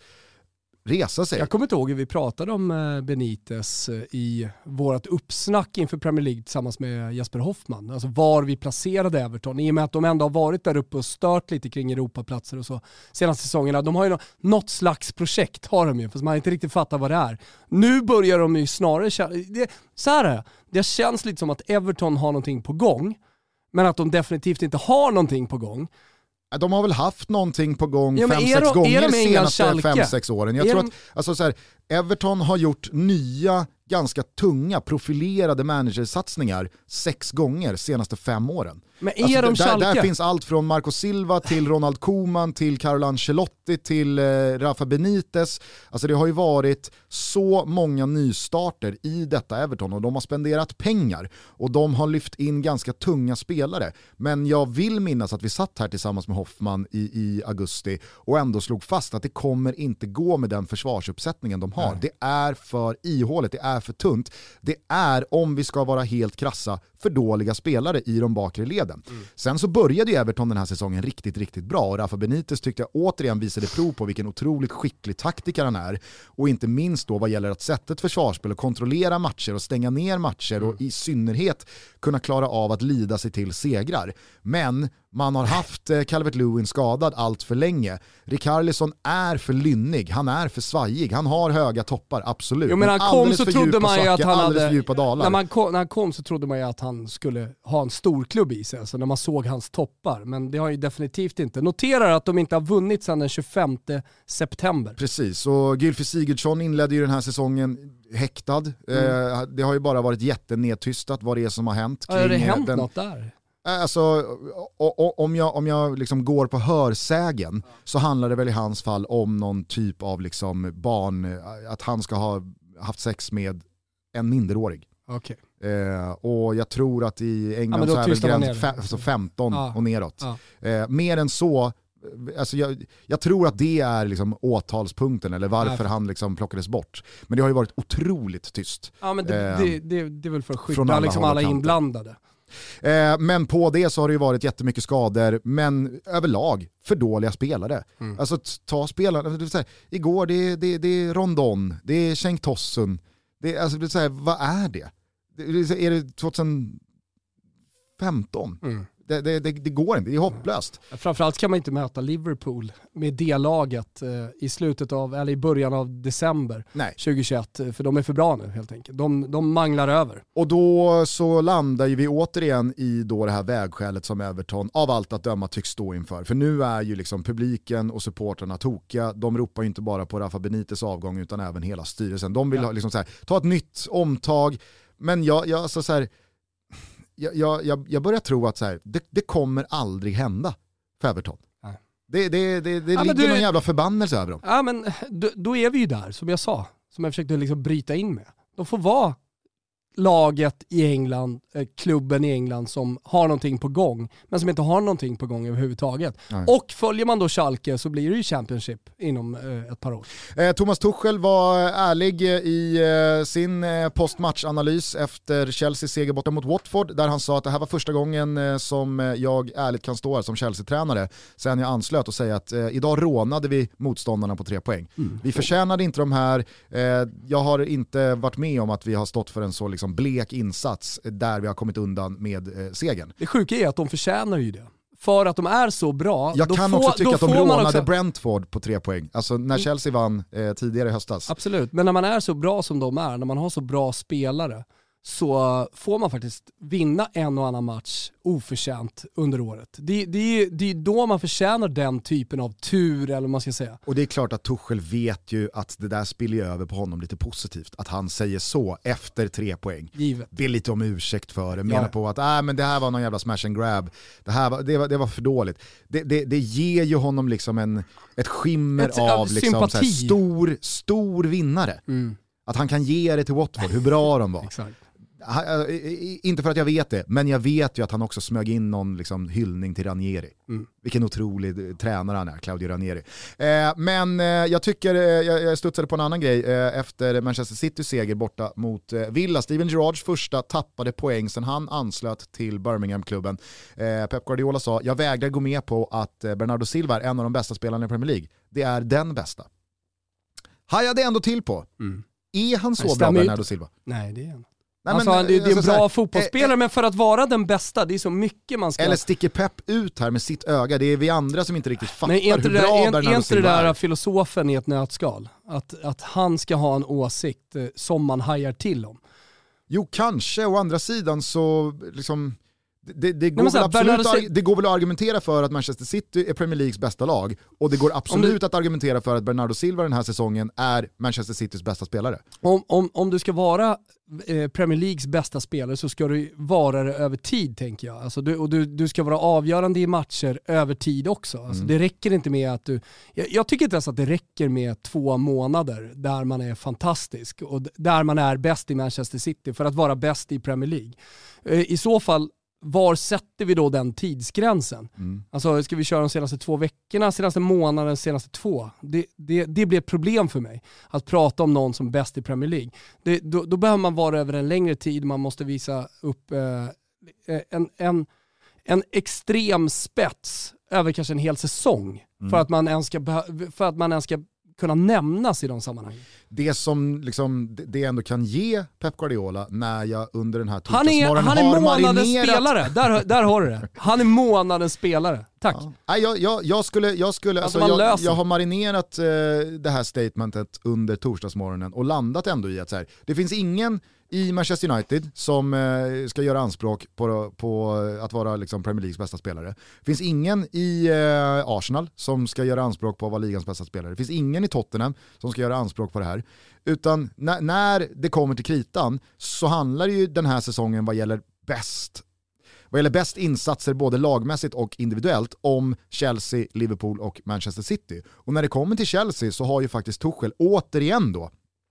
resa sig. Jag kommer inte ihåg hur vi pratade om Benitez i vårt uppsnack inför Premier League tillsammans med Jesper Hoffman. Alltså var vi placerade Everton, i och med att de ändå har varit där uppe och stört lite kring Europaplatser och så senaste säsongerna. De har ju något slags projekt, har de ju, fast man inte riktigt fattar vad det är. Nu börjar de ju snarare, det, så här är det, det känns lite som att Everton har någonting på gång, men att de definitivt inte har någonting på gång. De har väl haft någonting på gång ja, fem, sex de, gånger de senaste fem, sex åren. Jag är tror de... att alltså, så här, Everton har gjort nya, ganska tunga, profilerade managersatsningar sex gånger senaste fem åren. Men är alltså, de där, där finns allt från Marco Silva till Ronald Koeman till Carlo Ancelotti till eh, Rafa Benitez. Alltså det har ju varit så många nystarter i detta Everton och de har spenderat pengar och de har lyft in ganska tunga spelare. Men jag vill minnas att vi satt här tillsammans med Hoffman i, i augusti och ändå slog fast att det kommer inte gå med den försvarsuppsättningen de har. Nej. Det är för ihåligt, det är för tunt. Det är, om vi ska vara helt krassa, för dåliga spelare i de bakre leden. Mm. Sen så började ju Everton den här säsongen riktigt, riktigt bra och Rafa Benitez tyckte jag återigen visade prov på vilken otroligt skicklig taktiker han är och inte minst då vad gäller att sätta ett försvarsspel och kontrollera matcher och stänga ner matcher mm. och i synnerhet kunna klara av att lida sig till segrar. Men man har haft eh, Calvert-Lewin skadad allt för länge. Richarlison är för lynnig, han är för svajig, han har höga toppar, absolut. Jo, men han kom så trodde man ju att han hade, när, man kom, när han kom så trodde man ju att han skulle ha en stor klubb i sig, alltså när man såg hans toppar, men det har ju definitivt inte. Noterar att de inte har vunnit sedan den tjugofemte september. Precis, och Gylfi Sigurdsson inledde ju den här säsongen häktad. Mm. Eh, det har ju bara varit jättenedtystat vad det är som har hänt. Kring, har det hänt den, något där? Alltså, om jag, om jag liksom går på hörsägen ja. så handlar det väl i hans fall om någon typ av liksom barn, att han ska ha haft sex med en minderårig. Okay. Eh, och jag tror att i England ja, så är det gräns fe- alltså femton ja. och neråt. Ja. Eh, mer än så, alltså jag, jag tror att det är liksom åtalspunkten eller varför ja. han liksom plockades bort. Men det har ju varit otroligt tyst. Ja, men det, eh, det, det, det är väl för att skydda alla, liksom alla inblandade. Eh, men på det så har det ju varit jättemycket skador, men överlag för dåliga spelare. Mm. Alltså ta spelarna, det vill säga, igår det, det, det är Rondon, det är Cenk Tosun, det, alltså, det vill säga, vad är det? det är det tjugohundrafemton? Mm. Det, det, det, det går inte, det är hopplöst. Framförallt kan man inte möta Liverpool med det laget eh, i slutet av, eller i början av december Nej. tjugohundratjugoett, för de är för bra nu helt enkelt. De, de manglar över. Och då så landar ju vi återigen i då det här vägskälet som Everton av allt att döma tycks stå inför. För nu är ju liksom publiken och supporterna tokiga. De ropar ju inte bara på Rafa Benites avgång utan även hela styrelsen. De vill ja. ha, liksom så här, ta ett nytt omtag. Men jag, jag alltså så här, Jag, jag, jag börjar tro att så här, det, det kommer aldrig hända för Everton. Nej. Det, det, det, det ja, ligger du, någon jävla förbannelse över dem. Ja, men då, då är vi ju där, som jag sa. Som jag försökte liksom bryta in med. De får vara laget i England, klubben i England som har någonting på gång, men som inte har någonting på gång överhuvudtaget. Nej. Och följer man då Schalke så blir det ju Championship inom eh, ett par år. Eh, Thomas Tuchel var ärlig i eh, sin eh, postmatchanalys efter Chelsea seger borta mot Watford, där han sa att det här var första gången eh, som jag ärligt kan stå här som Chelsea-tränare sen jag anslöt och säga att eh, idag rånade vi motståndarna på tre poäng. Mm. Vi förtjänade inte de här. Eh, jag har inte varit med om att vi har stått för en så liksom blek insats där vi har kommit undan med eh, segern. Det sjuka är att de förtjänar ju det. För att de är så bra. Jag då kan får, också tycka att de rånade också... Brentford på tre poäng. Alltså när Chelsea vann eh, tidigare i höstas. Absolut, men när man är så bra som de är, när man har så bra spelare, så får man faktiskt vinna en och annan match oförtjänt under året. Det, det, är, det är då man förtjänar den typen av tur, eller vad man ska säga. Och det är klart att Tuchel vet ju att det där spiller över på honom lite positivt. Att han säger så efter tre poäng. Givet. Be lite om ursäkt för det. Menar Ja. på att äh, men det här var någon jävla smash and grab. Det, här var, det, var, det var för dåligt. Det, det, det ger ju honom liksom en, ett skimmer Ett, av äh, liksom, så här, sympati. stor, stor vinnare. Mm. Att han kan ge det till Watford, hur bra de var. Exakt. Han, äh, inte för att jag vet det, men jag vet ju att han också smög in någon liksom, hyllning till Ranieri. Mm. Vilken otrolig tränare han är, Claudio Ranieri. Eh, men eh, jag tycker, eh, jag, jag studsade på en annan grej eh, efter Manchester Citys seger borta mot eh, Villa. Steven Gerrards första tappade poäng sen han anslöt till Birmingham-klubben. Eh, Pep Guardiola sa, jag vägrar gå med på att eh, Bernardo Silva är en av de bästa spelarna i Premier League. Det är den bästa. Hajade ändå till på. Mm. Är han så bra, Bernardo Silva? Nej, det är han. Nej, alltså, men, det, det är en alltså, bra här, fotbollsspelare, eh, men för att vara den bästa, det är så mycket man ska... Eller sticker Pep ut här med sitt öga? Det är vi andra som inte riktigt fattar men är inte hur det bra där, är, Bernardo är inte det Silva där är. filosofen i ett nötskal? Att, att han ska ha en åsikt eh, som man hajar till om. Jo, kanske. Å andra sidan så liksom... Det, det, går Nej, väl här, absolut, Bernardo... det går väl att argumentera för att Manchester City är Premier Leagues bästa lag, och det går absolut du... att argumentera för att Bernardo Silva den här säsongen är Manchester Citys bästa spelare. Om, om, om du ska vara eh, Premier Leagues bästa spelare så ska du vara det över tid, tänker jag. Alltså du, och du, du ska vara avgörande i matcher över tid också. Alltså mm. Det räcker inte med att du... Jag, jag tycker inte ens att det räcker med två månader där man är fantastisk och där man är bäst i Manchester City för att vara bäst i Premier League. Eh, I så fall, var sätter vi då den tidsgränsen? Mm. Alltså ska vi köra de senaste två veckorna, senaste månaden, senaste två? Det, det, det blir ett problem för mig. Att prata om någon som bäst i Premier League. Det, då, då behöver man vara över en längre tid, man måste visa upp eh, en, en, en extrem spets över kanske en hel säsong mm. för, att man ens ska, för att man ens ska kunna nämnas i de sammanhangen. Det som liksom, det ändå kan ge Pep Guardiola när jag under den här han är, torsdagsmorgonen han är har månadens marinerat... spelare, där, där har du det. Han är månadens spelare, tack. Ja. Nej, jag, jag, jag skulle, jag, skulle alltså, alltså, jag, jag har marinerat eh, det här statementet under torsdagsmorgonen och landat ändå i att så här, det finns ingen i Manchester United som eh, ska göra anspråk på, på att vara liksom Premier Leagues bästa spelare. Det finns ingen i eh, Arsenal som ska göra anspråk på att vara ligans bästa spelare. Det finns ingen i Tottenham som ska göra anspråk på det här. Utan när, när det kommer till kritan så handlar ju den här säsongen vad gäller bäst vad gäller bäst insatser både lagmässigt och individuellt om Chelsea, Liverpool och Manchester City. Och när det kommer till Chelsea så har ju faktiskt Tuchel återigen då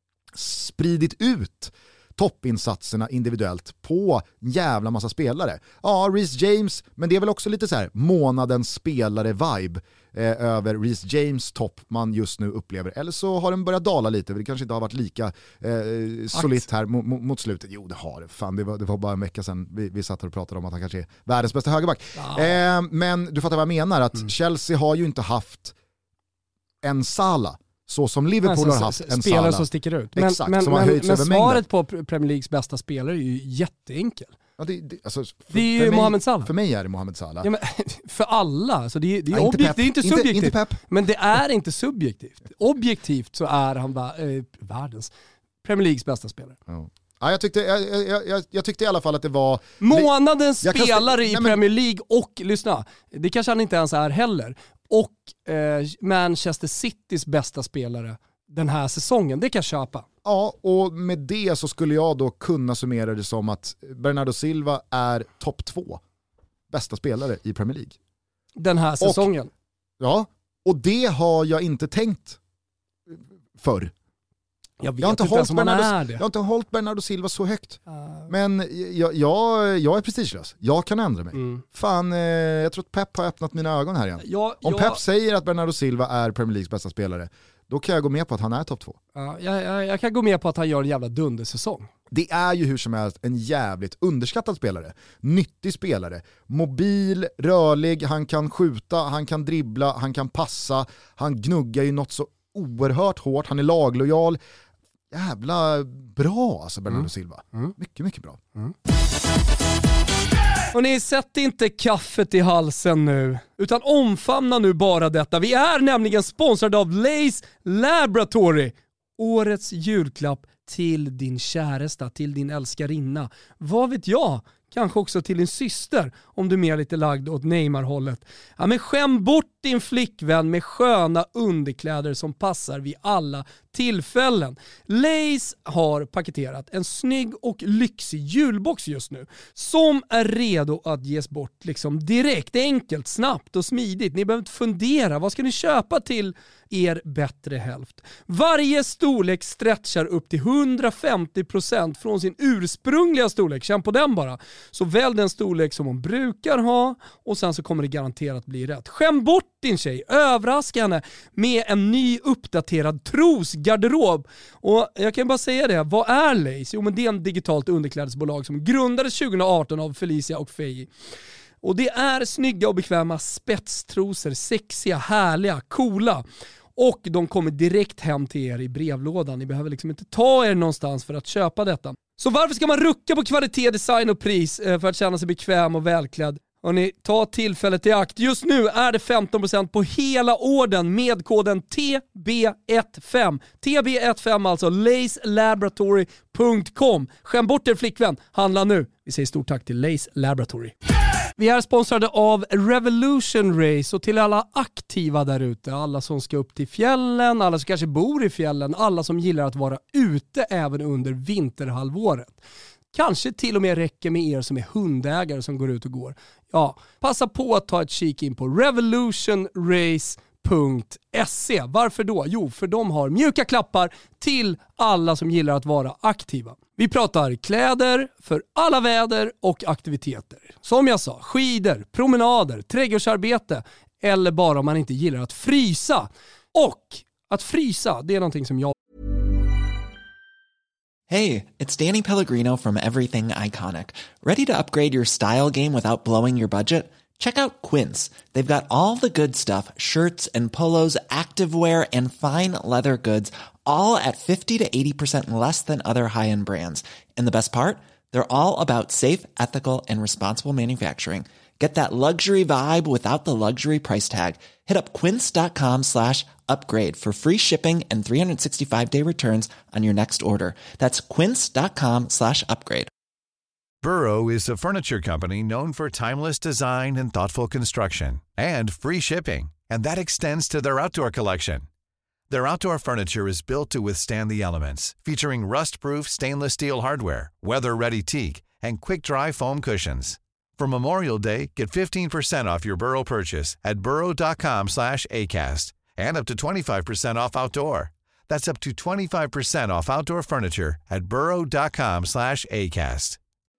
spridit ut toppinsatserna individuellt på en jävla massa spelare. Ja, Reece James, men det är väl också lite så här månadens spelare-vibe eh, över Reece James topp man just nu upplever. Eller så har den börjat dala lite, för det kanske inte har varit lika eh, solitt här mot, mot slutet. Jo, det har det. Fan, det var, det var bara en vecka sedan vi, vi satt och pratade om att han kanske är världens bästa högerback. Ja. Eh, men du fattar vad jag menar, att mm. Chelsea har ju inte haft en Salah så som Liverpool alltså, har haft en spelare Salah. Som sticker ut. Men, Exakt, men, som har men, men svaret mängden. på Premier Leagues bästa spelare är ju jätteenkel. Ja, det, det, alltså, för, det är ju Mohamed Salah. För mig är det Mohamed Salah. Ja, men, för alla. Alltså, det, det, är ja, objekt, det är inte subjektivt. Inte, inte men det är inte subjektivt. Objektivt så är han äh, världens Premier Leagues bästa spelare. Ja. Ja, jag, tyckte, jag, jag, jag, jag tyckte i alla fall att det var... Månadens spelare kan... i Nej, men... Premier League och, lyssna, det kanske han inte ens är heller, och eh, Manchester Citys bästa spelare den här säsongen, det kan jag köpa. Ja, och med det så skulle jag då kunna summera det som att Bernardo Silva är topp två bästa spelare i Premier League. Den här säsongen. Och, ja, och det har jag inte tänkt förr. Jag vet jag har inte, inte hållit Bernardo, är det. jag har inte hållit Bernardo Silva så högt. Uh. Men jag, jag, jag är prestigelös. Jag kan ändra mig. Mm. Fan, eh, jag tror att Pep har öppnat mina ögon här igen. Ja, Om jag... Pep säger att Bernardo Silva är Premier Leagues bästa spelare, då kan jag gå med på att han är topp två. Ja, jag, jag, jag kan gå med på att han gör en jävla dundersäsong. Det är ju hur som helst en jävligt underskattad spelare. Nyttig spelare. Mobil, rörlig, han kan skjuta, han kan dribbla, han kan passa. Han gnuggar ju något så oerhört hårt. Han är laglojal. Jävla bra alltså Bernardo mm. Silva. Mm. Mycket, mycket bra. Mm. Och ni, sätter inte kaffet i halsen nu, utan omfamna nu bara detta. Vi är nämligen sponsrade av Lace Laboratory. Årets julklapp till din käresta, till din älskarinna. Vad vet jag? Kanske också till din syster om du är mer lite lagd åt Neymar-hållet. Ja, men skäm bort din flickvän med sköna underkläder som passar vid alla tillfällen. Lace har paketerat en snygg och lyxig julbox just nu som är redo att ges bort liksom direkt, enkelt, snabbt och smidigt. Ni behöver inte fundera. Vad ska ni köpa till er bättre hälft? Varje storlek stretchar upp till hundrafemtio procent från sin ursprungliga storlek. Känn på den bara. Så välj den storlek som hon brukar ha och sen så kommer det garanterat bli rätt. Skäm bort din tjej. Överraska henne med en ny uppdaterad trosgarderob. Och jag kan bara säga det. Vad är Lace? Jo, men det är en digitalt underklädesbolag som grundades tjugo arton av Felicia och Faye. Och det är snygga och bekväma spetstrosor, sexiga, härliga, coola. Och de kommer direkt hem till er i brevlådan. Ni behöver liksom inte ta er någonstans för att köpa detta. Så varför ska man rucka på kvalitet, design och pris för att känna sig bekväm och välklädd? Och ni tar tillfället i akt. Just nu är det femton procent på hela orden med koden T B fyrtiofem. T B fyrtiofem alltså, lace laboratory punkt com. Skäm bort er flickvän. Handla nu. Vi säger stort tack till Lace Laboratory. Vi är sponsrade av Revolution Race och till alla aktiva där ute, alla som ska upp till fjällen, alla som kanske bor i fjällen, alla som gillar att vara ute även under vinterhalvåret. Kanske till och med räcker med er som är hundägare som går ut och går. Ja, passa på att ta ett kik in på revolution race punkt se. Varför då? Jo, för de har mjuka klappar till alla som gillar att vara aktiva. Vi pratar kläder för alla väder och aktiviteter. Som jag sa, skidor, promenader, trädgårdsarbete eller bara om man inte gillar att frysa. Och att frysa, det är någonting som jag... Hey, it's Danny Pellegrino from Everything Iconic. Ready to upgrade your style game without blowing your budget? Check out Quince. They've got all the good stuff, shirts and polos, activewear and fine leather goods, all at fifty to eighty percent less than other high-end brands. And the best part? They're all about safe, ethical, and responsible manufacturing. Get that luxury vibe without the luxury price tag. Hit up quince.com slash upgrade for free shipping and three sixty-five day returns on your next order. That's quince.com slash upgrade. Burrow is a furniture company known for timeless design and thoughtful construction and free shipping. And that extends to their outdoor collection. Their outdoor furniture is built to withstand the elements, featuring rust-proof stainless steel hardware, weather-ready teak, and quick-dry foam cushions. For Memorial Day, get fifteen percent off your Burrow purchase at burrow.com slash ACAST and up to twenty-five percent off outdoor. That's up to twenty-five percent off outdoor furniture at burrow.com slash ACAST.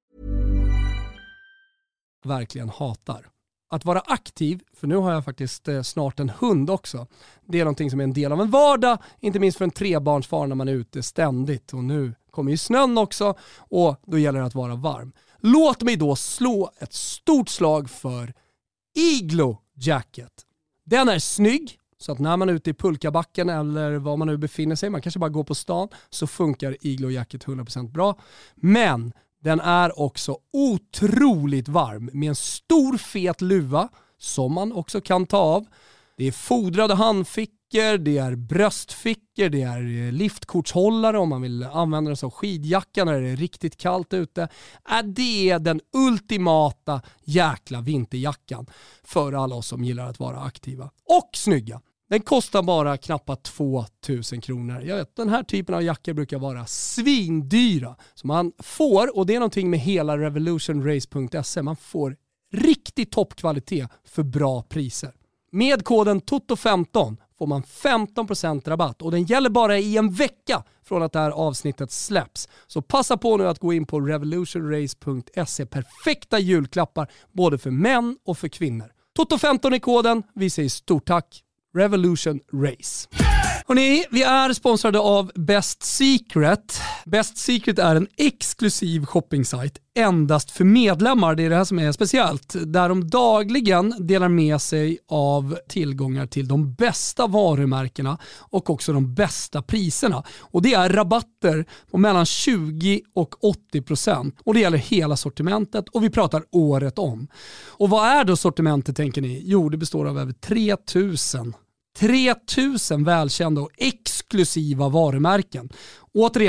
Verkligen hatar. Att vara aktiv, för nu har jag faktiskt eh, snart en hund också. Det är någonting som är en del av en vardag, inte minst för en trebarnsfar när man är ute ständigt. Och nu kommer ju snön också och då gäller det att vara varm. Låt mig då slå ett stort slag för Igloo Jacket. Den är snygg, så att när man är ute i pulkabacken eller var man nu befinner sig, man kanske bara går på stan, så funkar Igloo Jacket hundra procent bra. Men den är också otroligt varm med en stor fet luva som man också kan ta av. Det är fodrade handfickor, det är bröstfickor, det är liftkortshållare om man vill använda den som skidjacka när det är riktigt kallt ute. Det är den ultimata jäkla vinterjackan för alla oss som gillar att vara aktiva och snygga. Den kostar bara knappt två tusen kronor. Jag vet, den här typen av jackor brukar vara svindyra. Så man får, och det är någonting med hela revolution race punkt se, man får riktigt toppkvalitet för bra priser. Med koden T O T O femton får man femton procent rabatt och den gäller bara i en vecka från att det här avsnittet släpps. Så passa på nu att gå in på revolution race punkt se. Perfekta julklappar både för män och för kvinnor. T O T O femton är koden. Vi säger stort tack. Revolution Race. Hörrni, vi är sponsrade av Best Secret. Best Secret är en exklusiv shopping-sajt endast för medlemmar. Det är det här som är speciellt. Där de dagligen delar med sig av tillgångar till de bästa varumärkena och också de bästa priserna. Och det är rabatter på mellan tjugo och åttio procent. Och det gäller hela sortimentet och vi pratar året om. Och vad är då sortimentet, tänker ni? Jo, det består av över tre tusen tre tusen välkända och exklusiva varumärken. Återigen,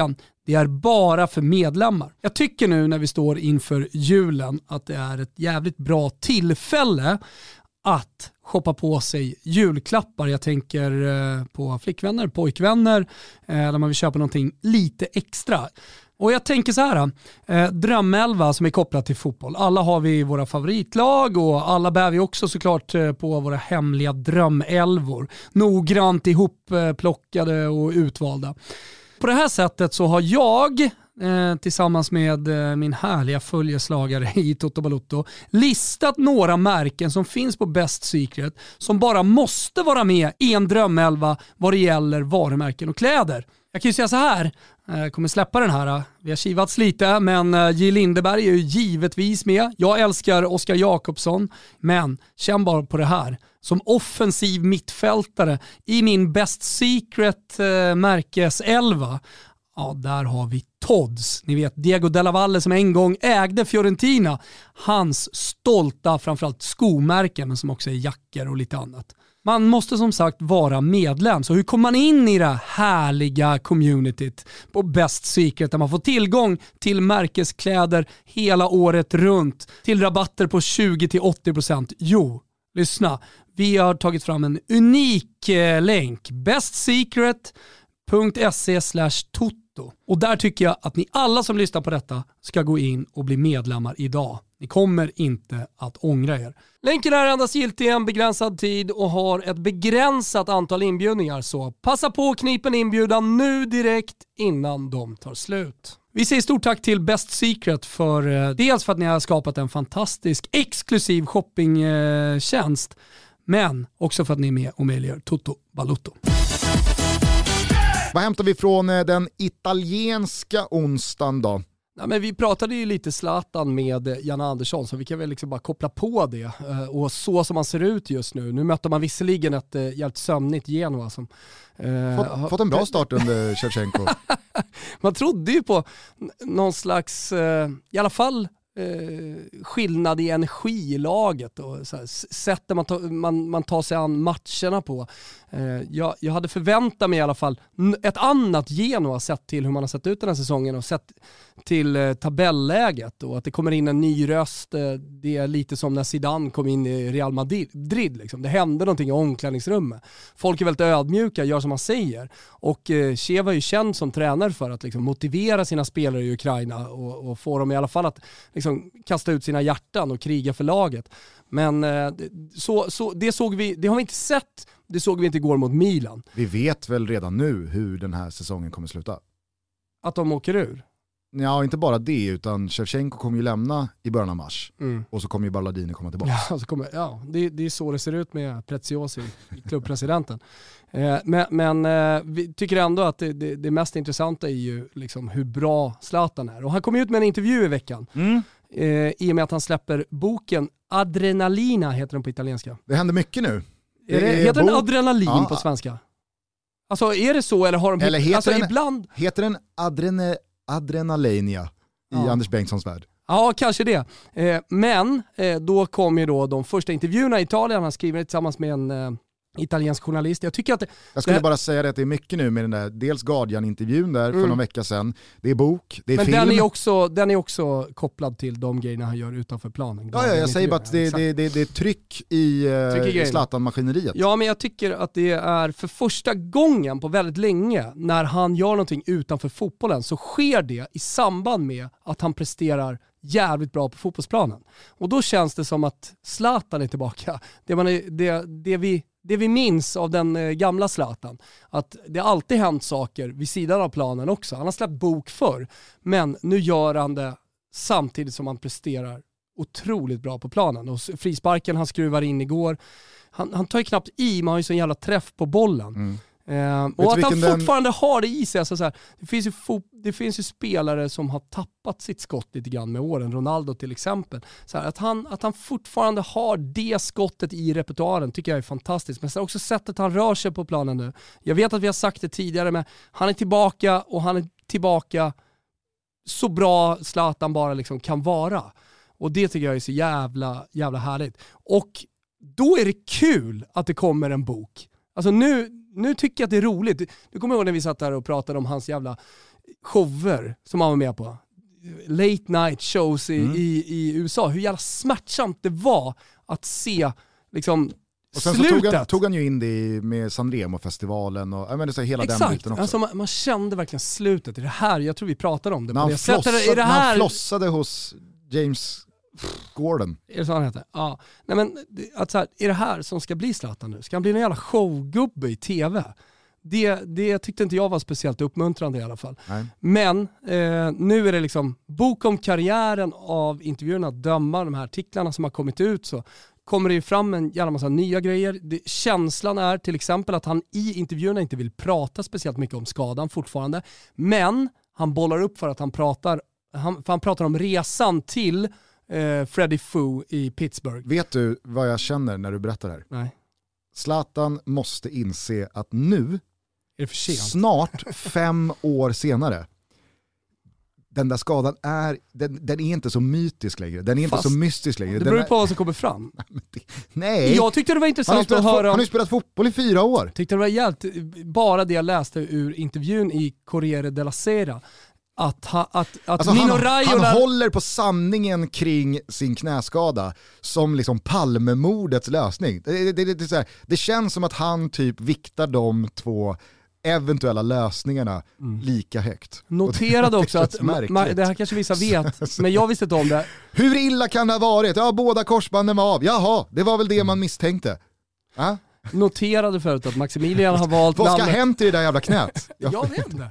Det är bara för medlemmar. Jag tycker nu när vi står inför julen att det är ett jävligt bra tillfälle att shoppa på sig julklappar. Jag tänker på flickvänner, pojkvänner, där man vill köpa någonting lite extra. Och jag tänker så här, eh, drömelva som är kopplat till fotboll. Alla har vi våra favoritlag och alla bär vi också såklart eh, på våra hemliga drömelvor. Noggrant ihopplockade och utvalda. På det här sättet så har jag eh, tillsammans med eh, min härliga följeslagare i Toto Balotto listat några märken som finns på Best Secret som bara måste vara med i en drömelva vad det gäller varumärken och kläder. Jag kan ju säga så här, jag kommer släppa den här. Vi har kivats lite, men J. Lindeberg är ju givetvis med. Jag älskar Oskar Jakobsson, men känn bara på det här. Som offensiv mittfältare i min Best Secret eh, märkeselva, ja, där har vi Todds. Ni vet Diego Della Valle som en gång ägde Fiorentina. Hans stolta framförallt skomärken, men som också är jackor och lite annat. Man måste som sagt vara medlem. Så hur kommer man in i det härliga communityt på Best Secret där man får tillgång till märkeskläder hela året runt till rabatter på tjugo till åttio procent? Jo, lyssna. Vi har tagit fram en unik eh, länk. bestsecret punkt se slash toto. Och där tycker jag att ni alla som lyssnar på detta ska gå in och bli medlemmar idag. Ni kommer inte att ångra er. Länken är endast giltig en begränsad tid och har ett begränsat antal inbjudningar. Så passa på att knipa en inbjudan nu direkt innan de tar slut. Vi säger stort tack till Best Secret för eh, dels för att ni har skapat en fantastisk exklusiv shoppingtjänst. Eh, men också för att ni är med och möjliggör Toto Balotto. Vad hämtar vi från eh, den italienska onsdagen då? Ja, men vi pratade ju lite Zlatan med Janne Andersson, så vi kan väl liksom bara koppla på det. Och så som man ser ut just nu. Nu möter man visserligen ett jävligt sömnigt Genoa som... Eh, fått, fått en bra start under Shevchenko. Man trodde ju på någon slags, eh, i alla fall, eh, skillnad i energi i laget och så här, sättet man, ta, man, man tar sig an matcherna på. Eh, jag, jag hade förväntat mig i alla fall ett annat Genoa sett till hur man har sett ut den här säsongen och sett till eh, tabelläget och att det kommer in en ny röst. Eh, det är lite som när Zidane kom in i Real Madrid. Liksom. Det hände någonting i omklädningsrummet. Folk är väldigt ödmjuka, gör som man säger. Och eh, Sheva är ju känd som tränare för att liksom, motivera sina spelare i Ukraina och, och få dem i alla fall att liksom, kasta ut sina hjärtan och kriga för laget. Men eh, så, så, det, såg vi, det har vi inte sett. Det såg vi inte igår mot Milan. Vi vet väl redan nu hur den här säsongen kommer sluta? Att de åker ur? Ja, inte bara det, utan Shevchenko kommer ju lämna i början av mars. Mm. Och så kommer ju Balladini komma tillbaka. Ja, så kommer, ja det, det är så det ser ut med Preziosi, klubbpresidenten. Eh, men men eh, vi tycker ändå att det, det, det mest intressanta är ju liksom hur bra Zlatan är. Och han kom ut med en intervju i veckan. Mm. Eh, I och med att han släpper boken Adrenalina, heter den på italienska. Det händer mycket nu. Är det, är heter bok... den Adrenalin ja. på svenska? Alltså är det så eller har de... Eller heter alltså, den, ibland... heter den adrene, Adrenalina i ja. Anders Bengtssons värld? Ja, kanske det. Eh, men eh, då kom ju då de första intervjuerna i Italien. Han skriver tillsammans med en eh, italiensk journalist. Jag tycker att det, Jag skulle det, bara säga det att det är mycket nu med den där, dels Guardian-intervjun där mm. för någon vecka sedan. Det är bok, det är men film. den är, också, den är också kopplad till de grejerna han gör utanför planen. Ja, ja, jag säger bara att det, det, det, det är tryck i uh, Zlatan-maskineriet. Ja, men jag tycker att det är för första gången på väldigt länge när han gör någonting utanför fotbollen så sker det i samband med att han presterar jävligt bra på fotbollsplanen. Och då känns det som att Zlatan är tillbaka. Det, man är, det, det, vi, det vi minns av den gamla Zlatan. Att det har alltid hänt saker vid sidan av planen också. Han har släppt bok förr. Men nu gör han det samtidigt som han presterar otroligt bra på planen. Och frisparken han skruvar in igår. Han, han tar ju knappt i, man har ju sån jävla träff på bollen. Mm. Eh, och att han fortfarande den... har det i sig. Alltså så här, det, finns ju fo- det finns ju spelare som har tappat sitt skott lite grann med åren. Ronaldo till exempel. Så här, att, han, att han fortfarande har det skottet i repertoaren tycker jag är fantastiskt. Men så också sättet han rör sig på planen nu. Jag vet att vi har sagt det tidigare, men han är tillbaka och han är tillbaka så bra Zlatan bara liksom kan vara. Och det tycker jag är så jävla, jävla härligt. Och då är det kul att det kommer en bok. Alltså nu, nu tycker jag att det är roligt. Du kommer ihåg när vi satt där och pratade om hans jävla shower som han var med på. Late night shows i, Mm. i, i U S A. Hur jävla smärtsamt det var att se liksom Och sen slutet. så tog han, tog han ju in det i- med Sanremo-festivalen och jag menar, så hela den Exakt, biten också. alltså man, man kände verkligen slutet i det här. Jag tror vi pratade om det. när, på han det sättet. flossade, Är det när han här... flossade hos James Gordon. Är det så han heter? Ja. Nej, men, det- att så här, är det här som ska bli Zlatan nu? Ska han bli en jävla showgubbe i tv? Det, det tyckte inte jag var speciellt uppmuntrande i alla fall. Nej. Men eh, nu är det liksom bok om karriären av intervjuerna, att döma de här artiklarna som har kommit ut, så kommer det ju fram en jävla massa nya grejer. Det, känslan är till exempel att han i intervjuerna inte vill prata speciellt mycket om skadan fortfarande. Men han bollar upp för att han pratar, han, för han pratar om resan till eh, Freddie Foo i Pittsburgh. Vet du vad jag känner när du berättar det här? Nej, Zlatan måste inse att nu, är det för sent? snart fem år senare, den där skadan är, den, den är inte så mytisk längre. Den är inte Fast så mystisk längre. Det Den beror ju är, på vad som kommer fram. nej, Jag tyckte det var han har, ju intressant spelat, att fo- höra han om... har ju spelat fotboll i fyra år. Tyckte det var jävligt, bara det jag läste ur intervjun i Corriere della Sera, att, ha, att, att Alltså Nino han, Raiola... han håller på sanningen kring sin knäskada som liksom Palmemordets lösning. Det, det, det, det, är så här, det känns som att han typ viktar de två eventuella lösningarna Mm. lika högt. Noterade Och det också att, känns märkligt. ma, det här kanske vissa vet, men jag visste inte om det. Hur illa kan det ha varit? Ja, båda korsbanden var av. Jaha, det var väl det man misstänkte. Ja? Noterade förut att Maximilian har valt Vad ska ha namnet... hänt i det där jävla knät? Jag- Jag vet inte.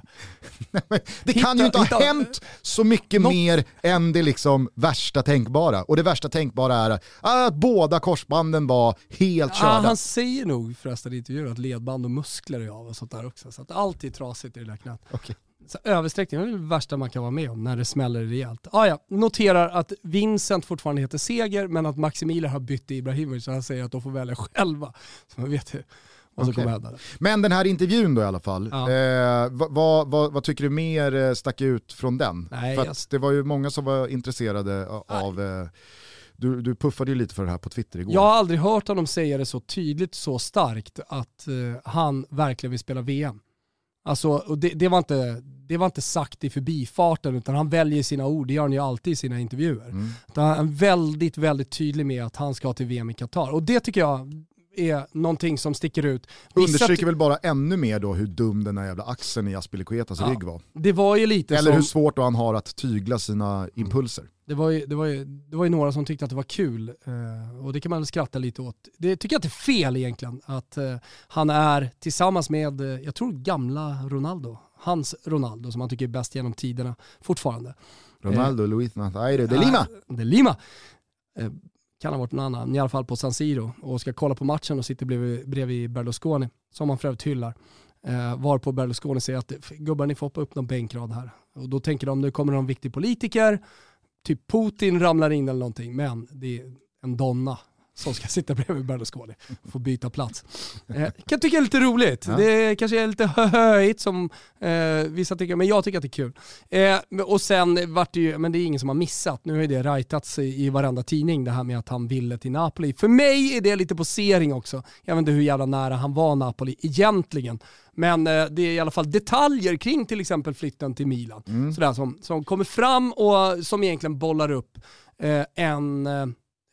Det kan Hitta- ju inte ha hitta- hänt så mycket Något- mer än det liksom värsta tänkbara. Och det värsta tänkbara är att båda korsbanden var helt Ja, körda. han säger nog förresten i intervjuer att ledband och muskler är av och sånt där också. Så att allt är trasigt i det där knät. Okej. Så översträckning är väl det värsta man kan vara med om när det smäller rejält. Ah, ja. Noterar att Vincent fortfarande heter Seger, men att Maximilian har bytt till Ibrahimovic, så han säger att de får välja själva. Så man vet hur vad som Okej. kommer hända. där. Men den här intervjun då i alla fall, Ja. eh, vad, vad, vad, vad tycker du mer eh, stack ut från den? Nej, För att jag- det var ju många som var intresserade a- av, eh, du, du puffade ju lite för det här på Twitter igår. Jag har aldrig hört honom säga det så tydligt, så starkt, att eh, han verkligen vill spela V M. Alltså, och det, det, var inte, det var inte sagt i förbifarten, utan han väljer sina ord, det gör han ju alltid i sina intervjuer. Mm. Utan han är väldigt, väldigt tydlig med att han ska till V M i Qatar. Och det tycker jag är någonting som sticker ut. Vissa Understryker väl bara ännu mer då hur dum den här jävla axeln i Aspilicuetas Ja. rygg var. Det var ju lite Eller som... hur svårt då han har att tygla sina impulser. Det var, ju, det, var ju, det var ju några som tyckte att det var kul, eh, och det kan man väl skratta lite åt. Det tycker jag att det är fel egentligen, att eh, han är tillsammans med, eh, jag tror gamla Ronaldo, hans Ronaldo som han tycker är bäst genom tiderna fortfarande. Ronaldo, eh. Luis Nazaire de Lima. De Lima. Eh, kan ha varit någon annan, i alla fall på San Siro, och ska kolla på matchen och sitter bredvid, bredvid Berlusconi, som han för övrigt hyllar. Eh, var på Berlusconi säger att gubbar, ni får hoppa upp någon bänkrad här. Och då tänker de, nu kommer någon viktig politiker, typ Putin ramlar in eller någonting, men det är en donna som ska sitta bredvid Berlusconi, får byta plats. Eh, kan tycka det är lite roligt. Ja. Det kanske är lite höjt som eh, vissa tycker, men jag tycker att det är kul. Eh, och sen vart det ju, men det är ingen som har missat, nu har ju det rightats i, i varenda tidning, det här med att han ville till Napoli. För mig är det lite posering också. Jag vet inte hur jävla nära han var Napoli egentligen. Men eh, det är i alla fall detaljer kring till exempel flytten till Milan. Mm. Sådär, som, som kommer fram och som egentligen bollar upp eh, en, eh,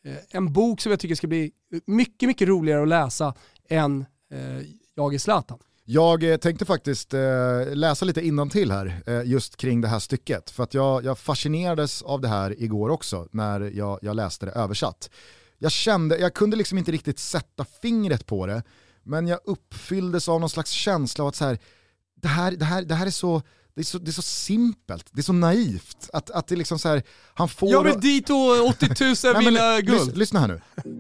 en bok som jag tycker ska bli mycket, mycket roligare att läsa än eh, Jag är Zlatan. Jag eh, tänkte faktiskt eh, läsa lite innantill här, eh, just kring det här stycket. För att jag, jag fascinerades av det här igår också, när jag, jag läste det översatt. Jag kände, jag kunde liksom inte riktigt sätta fingret på det, men jag uppfylldes av någon slags känsla av att så här, det, här, det, här, det här är så... Det är, så, det är så simpelt, det är så naivt att, att det liksom så här, han får... Jag vill dit och åttio tusen Nej, men, vinna lys, guld. lyssna här nu.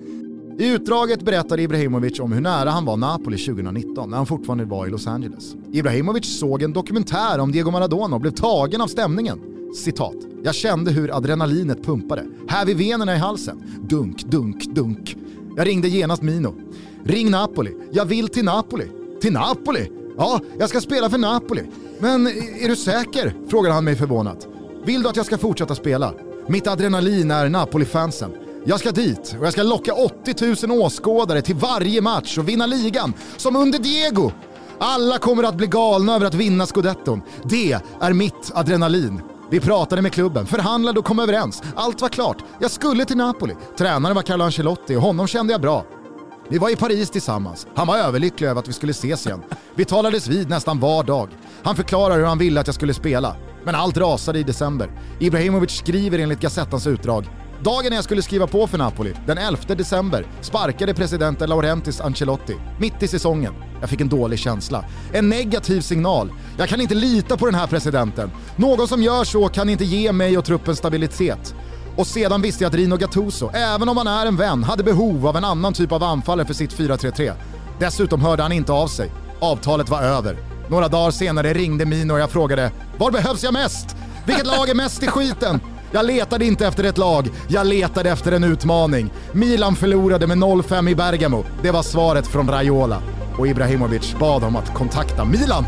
I utdraget berättade Ibrahimovic om hur nära han var Napoli tjugonitton när han fortfarande var i Los Angeles. Ibrahimovic såg en dokumentär om Diego Maradona och blev tagen av stämningen. Citat. Jag kände hur adrenalinet pumpade. Här vid venerna i halsen. Dunk, dunk, dunk. Jag ringde genast Mino. Ring Napoli. Jag vill till Napoli. Till Napoli? Ja, jag ska spela för Napoli. Men är du säker? Frågade han mig förvånat. Vill du att jag ska fortsätta spela? Mitt adrenalin är Napoli-fansen. Jag ska dit och jag ska locka åttio tusen åskådare till varje match och vinna ligan som under Diego. Alla kommer att bli galna över att vinna scudetton. Det är mitt adrenalin. Vi pratade med klubben, förhandlade och kom överens. Allt var klart. Jag skulle till Napoli. Tränaren var Carlo Ancelotti och honom kände jag bra. Vi var i Paris tillsammans. Han var överlycklig över att vi skulle ses igen. Vi talades vid nästan var dag. Han förklarade hur han ville att jag skulle spela. Men allt rasade i december. Ibrahimovic skriver enligt Gazettans utdrag: dagen när jag skulle skriva på för Napoli, den elfte december, sparkade presidenten Laurentiis Ancelotti. Mitt i säsongen. Jag fick en dålig känsla. En negativ signal. Jag kan inte lita på den här presidenten. Någon som gör så kan inte ge mig och truppen stabilitet. Och sedan visste jag att Rino Gattuso, även om han är en vän, hade behov av en annan typ av anfallare för sitt fyra tre tre. Dessutom hörde han inte av sig. Avtalet var över. Några dagar senare ringde Mino och jag frågade: var behövs jag mest? Vilket lag är mest i skiten? Jag letade inte efter ett lag, jag letade efter en utmaning. Milan förlorade med noll fem i Bergamo. Det var svaret från Raiola. Och Ibrahimovic bad om att kontakta Milan.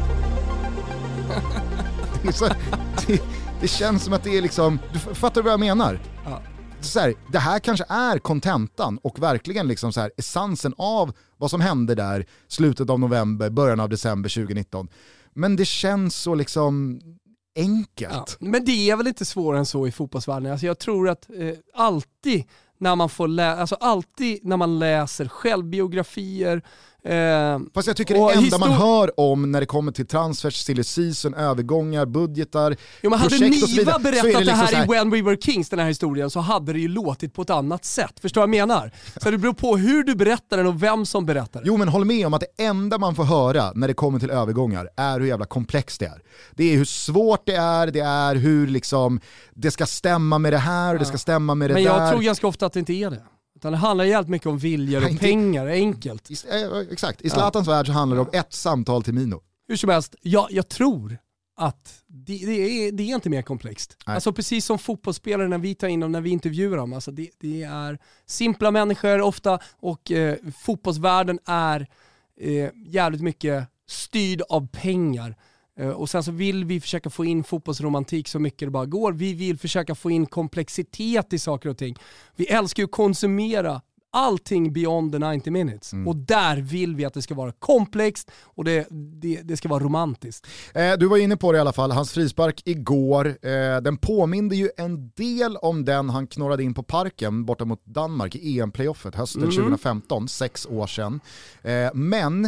Det, är så, det, det känns som att det är liksom... Du fattar vad jag menar? Ja. Så här, det här kanske är kontentan och verkligen liksom så här, essensen av vad som hände där slutet av november, början av december tjugonitton. Men det känns så liksom... enkelt. Ja, men det är väl inte svårare än så i fotbollsvärlden. Alltså jag tror att eh, alltid när man får lä- alltså alltid när man läser självbiografier eh, fast jag tycker det enda histor- man hör om när det kommer till transfers, silly season, övergångar, budgetar, jo, men projekt hade och så vidare, Niva berättat det, det liksom här, här i When We Were Kings, den här historien, så hade det ju låtit på ett annat sätt. Förstår vad jag menar? Så det beror på hur du berättar den och vem som berättar den. Jo, men håll med om att det enda man får höra när det kommer till övergångar är hur jävla komplext det är. Det är hur svårt det är, det är hur liksom det ska stämma med det här och det ska stämma med det men där. Men jag tror ganska ofta att det inte är det. Utan det handlar jävligt mycket om viljor och inte, pengar, enkelt. I, äh, exakt, i Zlatans ja. värld så handlar det om ett samtal till Mino. Hur som helst, jag, jag tror att det, det, är, det är inte mer komplext. Nej. Alltså precis som fotbollsspelare när vi tar in dem, när vi intervjuar dem. Alltså det, det är simpla människor ofta och eh, fotbollsvärlden är eh, jävligt mycket styrd av pengar. Och sen så vill vi försöka få in fotbollsromantik så mycket det bara går. Vi vill försöka få in komplexitet i saker och ting. Vi älskar ju att konsumera allting beyond the nittio minutes. Mm. Och där vill vi att det ska vara komplext och det, det, det ska vara romantiskt. Eh, du var inne på det i alla fall. Hans frispark igår, eh, den påminde ju en del om den han knorrade in på Parken borta mot Danmark i E M-playoffet hösten mm. tjugohundrafemton, sex år sedan. Eh, men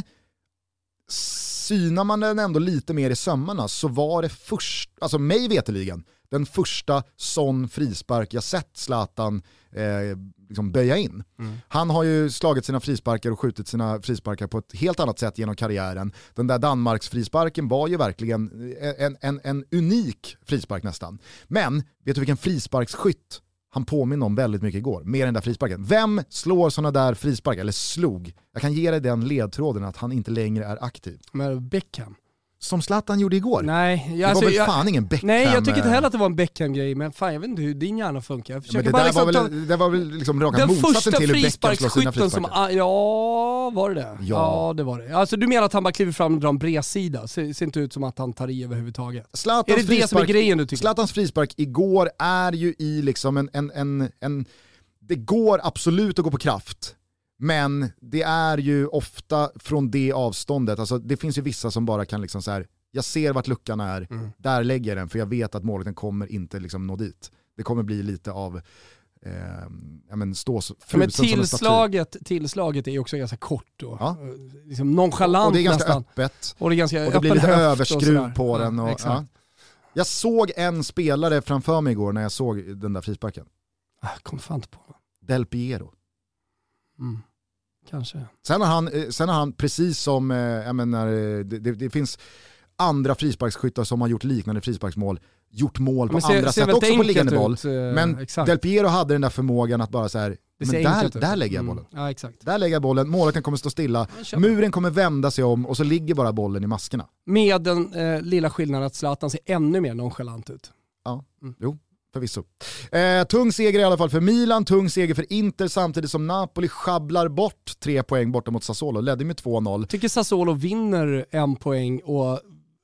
synar man den ändå lite mer i sömmarna så var det först, alltså mig veteligen, den första sån frispark jag sett Zlatan eh, liksom böja in. Mm. Han har ju slagit sina frisparkar och skjutit sina frisparkar på ett helt annat sätt genom karriären. Den där Danmarks frisparken var ju verkligen en, en, en unik frispark nästan. Men vet du vilken frisparksskytt han påminner om väldigt mycket igår, med den där frisparken? Vem slår såna där frisparkar, eller slog? Jag kan ge dig den ledtråden att han inte längre är aktiv. Men Beckham. Som Zlatan gjorde igår. Nej, jag, det var alltså, väl jag, fan ingen Beckham. Nej, jag tycker inte heller att det var en Beckham-grej, men fan jag vet inte hur din hjärna funkar. Jag ja, det, bara liksom var väl, ta... det var väl liksom raka motsatsen till hur Beckham slår sina frisparkar. Som, ja, var det det? Ja. ja, det var det. Alltså du menar att han bara kliver fram och drar en bredsida? Ser, ser inte ut som att han tar i överhuvudtaget. Zlatans är det det som är grejen du tycker? Zlatans frispark igår är ju i liksom en, en, en, en... Det går absolut att gå på kraft. Men det är ju ofta från det avståndet. Alltså det finns ju vissa som bara kan liksom så här, jag ser vart luckan är, mm. där lägger jag den för jag vet att målet kommer inte liksom nå dit. Det kommer bli lite av eh, ja, men stå men tillslaget, tillslaget är ju också ganska kort då. Ja. Liksom nonchalant och det är ganska nästan. öppet. Och det, är ganska och det blir lite överskruv och på den. Och, ja. Jag såg en spelare framför mig igår när jag såg den där frisparken. Ah, kom fan inte på det. Del Piero. Mm. Kanske. Sen har han, sen har han precis som eh, jag menar, det, det, det finns andra frisparksskyttar som har gjort liknande frisparksmål, gjort mål på ser, andra ser sätt också på liggande boll. Ut, uh, men exakt. Del Piero hade den där förmågan att bara så här, men där, där lägger jag bollen. Mm. Ja, exakt. Där lägger jag bollen, målet kommer stå stilla, muren kommer vända sig om och så ligger bara bollen i maskerna. Med den eh, lilla skillnaden att Zlatan ser ännu mer nonchalant ut. Ja, mm. jo. Förvisso. Eh, tung seger i alla fall för Milan, tung seger för Inter samtidigt som Napoli schabblar bort tre poäng borta mot Sassuolo, ledde med två noll. Jag tycker Sassuolo vinner en poäng och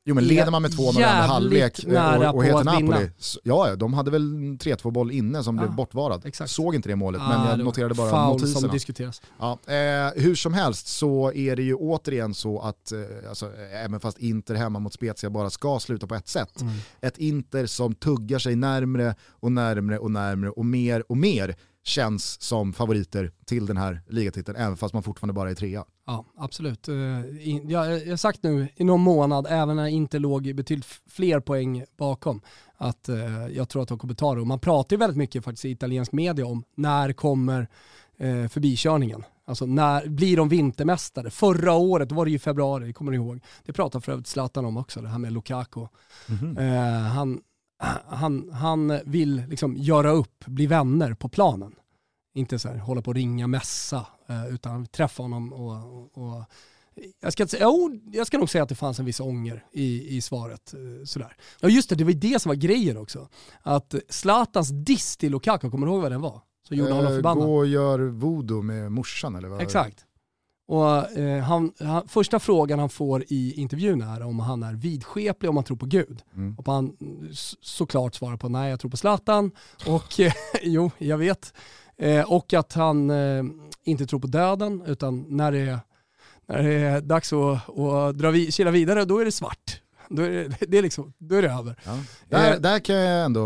Jo, men leder man med två noll i andra halvlek och, och heter Napoli, så, ja, de hade väl tre två boll inne som ja, blev bortvarad. Exakt. Såg inte det målet, ah, men jag noterade bara notiserna. Som diskuteras. Ja, eh, hur som helst så är det ju återigen så att eh, alltså, även fast Inter hemma mot Spezia bara ska sluta på ett sätt. Mm. Ett Inter som tuggar sig närmre och närmre och närmre och mer och mer känns som favoriter till den här ligatiteln, även fast man fortfarande bara är trea. Ja, absolut. Jag har sagt nu i någon månad, även när Inter låg betydligt fler poäng bakom, att jag tror att de kommer ta det. Och man pratar ju väldigt mycket faktiskt i italiensk media om när kommer förbikörningen. Alltså när blir de vintermästare? Förra året var det ju februari, kommer ni ihåg. Det pratar för övrigt Zlatan om också, det här med Lukaku. Mm-hmm. Eh, han, han, han vill liksom göra upp, bli vänner på planen. Inte så här, hålla på och ringa mässa, eh, utan träffa honom och, och, och jag, ska, jo, jag ska nog säga att det fanns en viss ånger i, i svaret. Eh, sådär. Ja just det, det var ju det som var grejen också. Att Zlatans diss till Lukaku, kommer du ihåg vad den var? Så gjorde eh, honom förbannad. Gå och gör voodoo med morsan eller vad? Exakt. Och eh, han, han, första frågan han får i intervjun är om han är vidskeplig, om han tror på Gud. Mm. Och han såklart svarar på nej, jag tror på Zlatan. Och eh, jo, jag vet. Eh, och att han eh, inte tror på döden, utan när det är, när det är dags att, att dra vid, kila vidare, då är det svart. Då är det, det är liksom, då är det över. Ja. Där, eh, där kan jag ändå...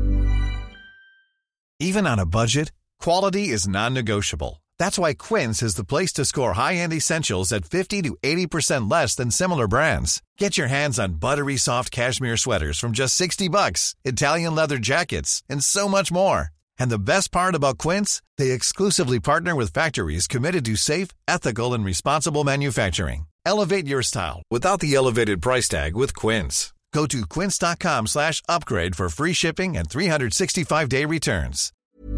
Even on a budget, quality is non-negotiable. That's why Quince is the place to score high-end essentials at fifty to eighty percent less than similar brands. Get your hands on buttery soft cashmere sweaters from just sixty bucks, Italian leather jackets, and so much more. And the best part about Quince, they exclusively partner with factories committed to safe, ethical, and responsible manufacturing. Elevate your style without the elevated price tag with Quince. Go to quince.com slash upgrade for free shipping and three sixty-five day returns.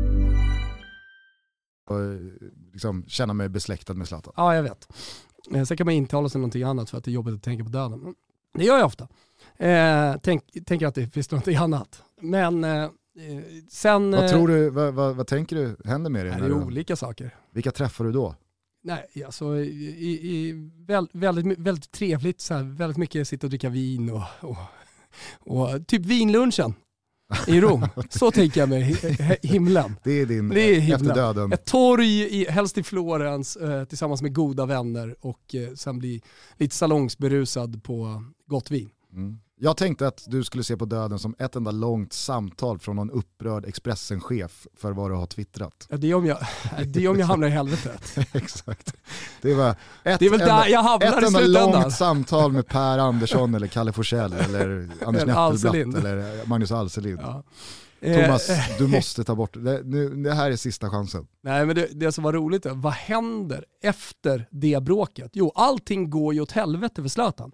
Liksom känna mig besläktad med Zlatan. Ja, jag vet. Sen kan man intala sig någonting annat för att det är jobbigt att tänka på döden. Det gör jag ofta. Eh, tänk, tänker att det finns någonting annat. Men eh, sen... Vad tror du, vad, vad, vad tänker du händer med dig? Det är olika saker. Vilka träffar du då? Nej, alltså i, i, väldigt, väldigt, väldigt trevligt, så här, väldigt mycket sitta och dricka vin och, och, och typ vinlunchen i Rom. Så tänker jag mig himlen. Det är din det är efter döden. Ett torg, i, helst i Florens, eh, tillsammans med goda vänner och eh, sen bli lite salongsberusad på gott vin. Mm. Jag tänkte att du skulle se på döden som ett enda långt samtal från någon upprörd Expressen-chef för vad du har twittrat. Ja, det är om jag, det är om jag hamnar i helvetet. Exakt. Det var ett det är väl enda, där jag hamnar ett enda långt samtal med Per Andersson eller Kalle Forsell eller Anders Nettelblatt eller Magnus Alselind. Ja. Thomas, du måste ta bort det. Nu, det här är sista chansen. Nej, men det, det som var roligt är, vad händer efter det bråket? Jo, allting går ju åt helvete för Zlatan.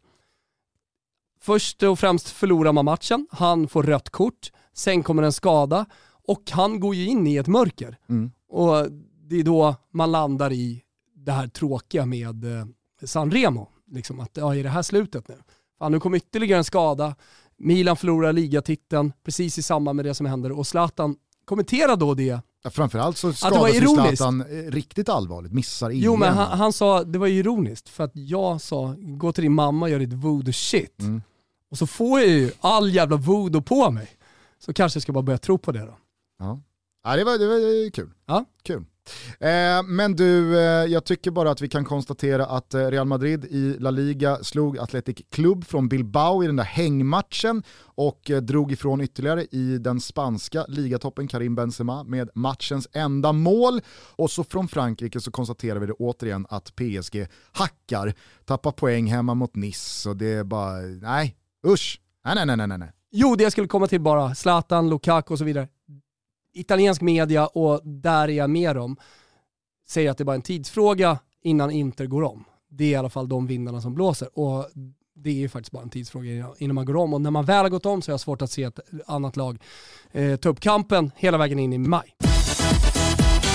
Först och främst förlorar man matchen, han får rött kort, sen kommer en skada och han går ju in i ett mörker. Mm. Och det är då man landar i det här tråkiga med eh, Sanremo. Liksom att, ja, är det här slutet nu? Fan, nu kommer ytterligare en skada, Milan förlorar ligatiteln precis i samband med det som händer och Zlatan kommenterar då det. Ja, framförallt så skadas ju Zlatan riktigt allvarligt, missar igen. Jo, men han, han sa, det var ironiskt för att jag sa, gå till din mamma och gör ditt voodoo shit. Mm. Och så får jag ju all jävla voodoo på mig. Så kanske jag ska bara börja tro på det då. Ja, ja det, var, det var kul. Ja. Kul. Eh, men du, eh, jag tycker bara att vi kan konstatera att eh, Real Madrid i La Liga slog Athletic Club från Bilbao i den där hängmatchen och eh, drog ifrån ytterligare i den spanska ligatoppen Karim Benzema med matchens enda mål. Och så från Frankrike så konstaterar vi det återigen att P S G hackar, tappar poäng hemma mot Nice och det är bara, nej, usch, nej, nej, nej, nej, nej. Jo, det jag skulle komma till bara, Zlatan, Lukaku och så vidare. Italiensk media, och där är jag med om, säger att det är bara en tidsfråga innan Inter går om. Det är i alla fall de vinnarna som blåser. Och det är ju faktiskt bara en tidsfråga innan man går om. Och när man väl har gått om så är det svårt att se ett annat lag eh, ta upp kampen hela vägen in i maj.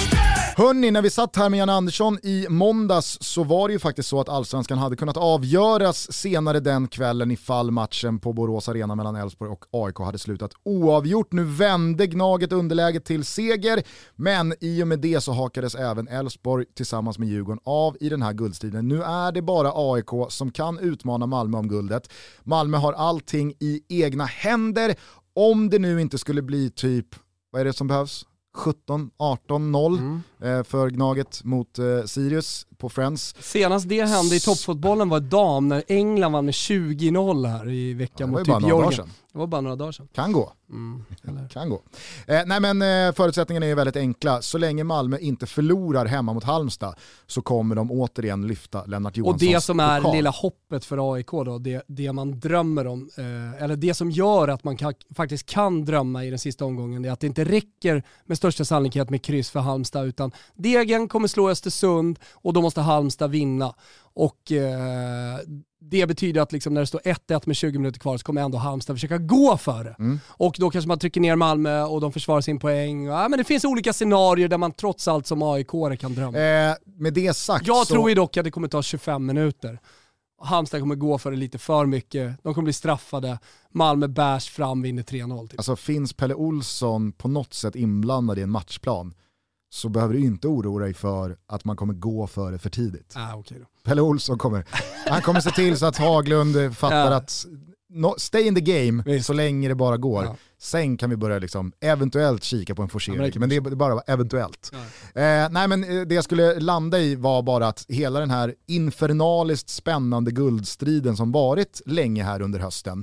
Hörrni, när vi satt här med Jan Andersson i måndags så var det ju faktiskt så att Allsvenskan hade kunnat avgöras senare den kvällen ifall matchen på Borås Arena mellan Elfsborg och A I K hade slutat oavgjort. Nu vände Gnaget underläget till seger, men i och med det så hakades även Elfsborg tillsammans med Djurgården av i den här guldstriden. Nu är det bara A I K som kan utmana Malmö om guldet. Malmö har allting i egna händer. Om det nu inte skulle bli typ, vad är det som behövs? sjutton arton noll mm. eh, för Gnaget mot eh, Sirius på Friends. Senast det hände i toppfotbollen var dam när England vann med tjugo noll här i veckan ja, mot typ Georgien. Det var bara några dagar sedan. Kan gå. Mm, kan gå. Eh, nej men eh, förutsättningarna är väldigt enkla. Så länge Malmö inte förlorar hemma mot Halmstad så kommer de återigen lyfta Lennart Johanssons Och det som är pokal. lilla hoppet för A I K då, det, det man drömmer om, eh, eller det som gör att man kan, faktiskt kan drömma i den sista omgången, är att det inte räcker med största sannolikhet med kryss för Halmstad, utan Degen kommer slå Östersund och då måste Halmstad vinna. Och eh, det betyder att liksom när det står ett ett med tjugo minuter kvar så kommer ändå Halmstad försöka gå för det. Mm. Och då kanske man trycker ner Malmö och de försvarar sin poäng. Ja, men det finns olika scenarier där man trots allt som A I K kan drömma. Eh, med det sagt Jag så... tror ju dock att det kommer ta tjugofem minuter. Halmstad kommer gå för det lite för mycket. De kommer bli straffade. Malmö bärs fram, vinner tre noll. Typ. Alltså finns Pelle Olsson på något sätt inblandad i en matchplan så behöver du inte oroa dig för att man kommer gå för det för tidigt. Ah, okay då. Pelle Olsson kommer, han kommer se till så att Haglund fattar ja. att no, stay in the game Visst. Så länge det bara går. Ja. Sen kan vi börja liksom eventuellt kika på en forcering. Ja, men, men det är bara eventuellt. Ja. Eh, nej men det jag skulle landa i var bara att hela den här infernaliskt spännande guldstriden som varit länge här under hösten,